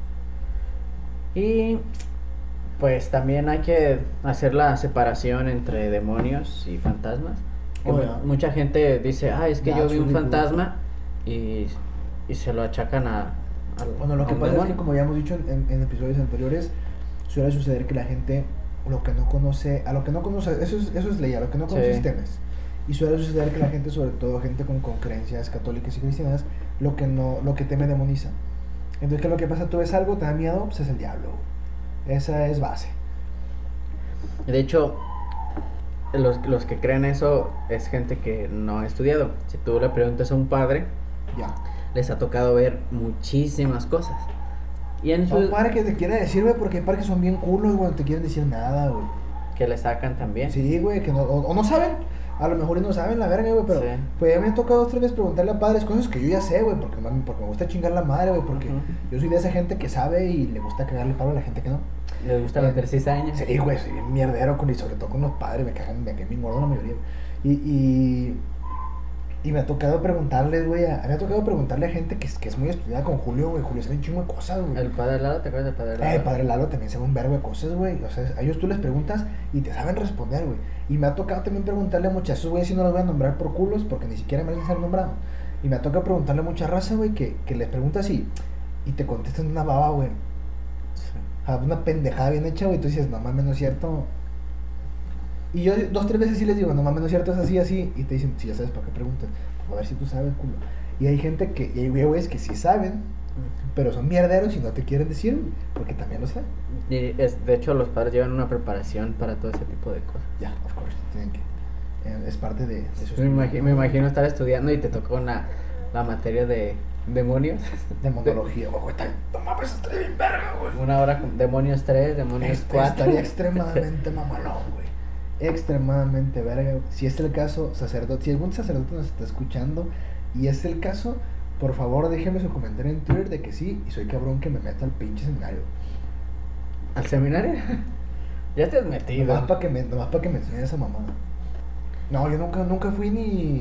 Y pues también hay que hacer la separación entre demonios y fantasmas. Mucha gente dice, es que yo vi un fantasma y se lo achacan bueno, lo que pasa es que, como ya hemos dicho en episodios anteriores, suele suceder que la gente a lo que no conoce, eso es ley, a lo que no conoce temes. Y suele suceder que la gente, sobre todo gente con creencias católicas y cristianas, lo que teme demoniza. Entonces, ¿qué es lo que pasa? Tú ves algo, te da miedo, pues es el diablo. Esa es base. De hecho, los que creen eso es gente que no ha estudiado. Si tú le preguntas a un padre, les ha tocado ver muchísimas cosas. Y en un padre que te quiere decir, güey, porque hay padres que son bien culos, güey, no te quieren decir nada, güey. Que le sacan también. Sí, güey, que no, o no saben. A lo mejor no saben la verga, güey, pero pues ya me ha tocado 2 o 3 veces preguntarle a padres cosas que yo ya sé, güey, porque me gusta chingar la madre, güey, porque yo soy de esa gente que sabe y le gusta cagarle palo a la gente que no. Le gusta meter cizaña. Sí, güey, soy bien mierdero, y sobre todo con los padres, me cagan bien gordo la mayoría. Y Y me ha tocado preguntarles, güey, me ha tocado preguntarle a gente que es muy estudiada con Julio, güey. Julio sabe un chingo de cosas, güey. ¿El padre Lalo? ¿Te acuerdas del padre Lalo? El padre Lalo también sabe un verbo de cosas, güey. O sea, a ellos tú les preguntas y te saben responder, güey. Y me ha tocado también preguntarle a muchas, güey, si no los voy a nombrar por culos, porque ni siquiera merecen ser nombrados. Y me ha tocado preguntarle a mucha raza, güey, que les preguntas y te contestan una baba, güey. Sí. Una pendejada bien hecha, güey. Tú dices, no mames, no es cierto. Y yo 2-3 veces sí les digo, no mames, no es cierto, es así, así. Y te dicen, sí, ya sabes, ¿para qué preguntas? Pues a ver si tú sabes, culo. Y hay gente que, y hay güeyes que sí saben, pero son mierderos y no te quieren decir, güey, porque también lo saben. Y de hecho los padres llevan una preparación para todo ese tipo de cosas. Ya, of course, tienen que. Es parte de su Me imagino estar estudiando y te tocó la materia de demonios. demonología. Oh, güey, no mames, estaría bien verga, güey. Una hora con demonios 3, demonios 4. Estaría extremadamente mamalón, güey. Extremadamente verga, güey. Si es el caso, sacerdote, si algún sacerdote nos está escuchando y es el caso, por favor déjenme su comentario en Twitter de que sí, y soy cabrón que me meto al pinche seminario. ¿Al seminario? Ya te has metido. Nomás para que me enseñen esa mamada. No, yo nunca fui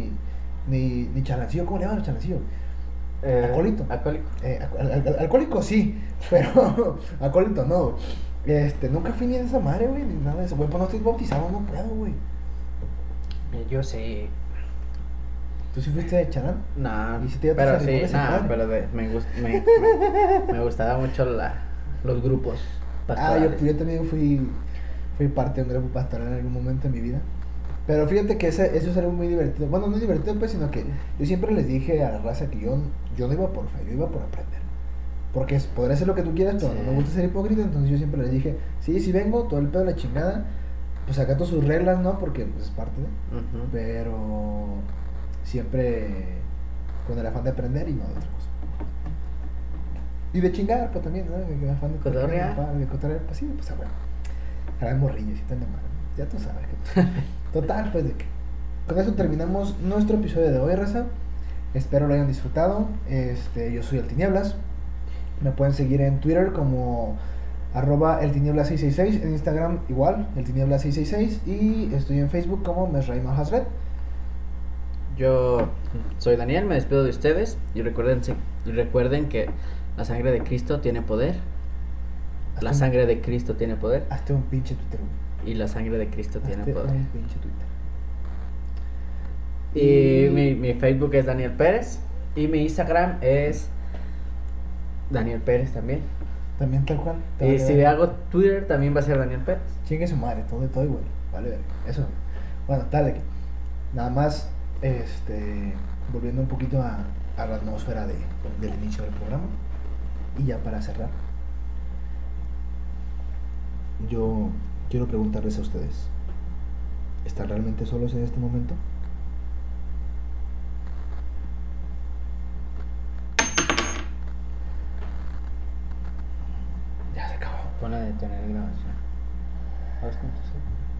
ni chalancillo, ¿cómo le llaman chalancillo? Acólito. Acólito. Alcohólico sí, pero acólito no. Nunca fui ni de esa madre, güey, ni nada de eso. Güey, pues no estoy bautizado, no puedo, güey. Yo sí. ¿Tú sí fuiste de chalán? No, ¿Y si te pero arribó sí, esa madre? pero me gustaba mucho los grupos pastorales. Yo también fui parte de un grupo pastoral en algún momento de mi vida. Pero fíjate que eso es algo muy divertido. Bueno, no divertido, pues, sino que yo siempre les dije a la raza que yo no iba por fe, yo iba por aprender. Porque podrá ser lo que tú quieras, pero Sí. no me gusta ser hipócrita, entonces yo siempre les dije, sí vengo, todo el pedo de la chingada, pues acato sus reglas, ¿no? Porque pues es parte de. Ujú. Pero siempre con el afán de aprender y no de otra cosa. Y de chingar, pues también, ¿no? El afán de Cotorrear. de cotorrear, pues sí, pues a bueno. Jalar morrillos y tal de mal. Ya tú sabes que. Total, pues de que. Con eso terminamos nuestro episodio de hoy, raza. Espero lo hayan disfrutado. Yo soy El Tinieblas. Me pueden seguir en Twitter como @eltinieblas666, en Instagram igual, eltinieblas666, y estoy en Facebook como Mesraim Al-Hazred. Yo soy Daniel, me despido de ustedes y recuerden que la sangre de Cristo tiene poder. La sangre de Cristo tiene poder Hazte un pinche Twitter, güey. y la sangre de Cristo tiene Hazte poder. un pinche Twitter. Y mi Facebook es Daniel Pérez y mi Instagram es Daniel Pérez también. También tal cual. Y si hago Twitter también va a ser Daniel Pérez. Chingue su madre, todo igual. Vale, verga. Eso. Bueno, dale. Nada más, volviendo un poquito a la atmósfera del inicio del programa. Y ya para cerrar, yo quiero preguntarles a ustedes: ¿están realmente solos en este momento? Ya se acabó. Pon a detener grabación. ¿Sabes cuánto es?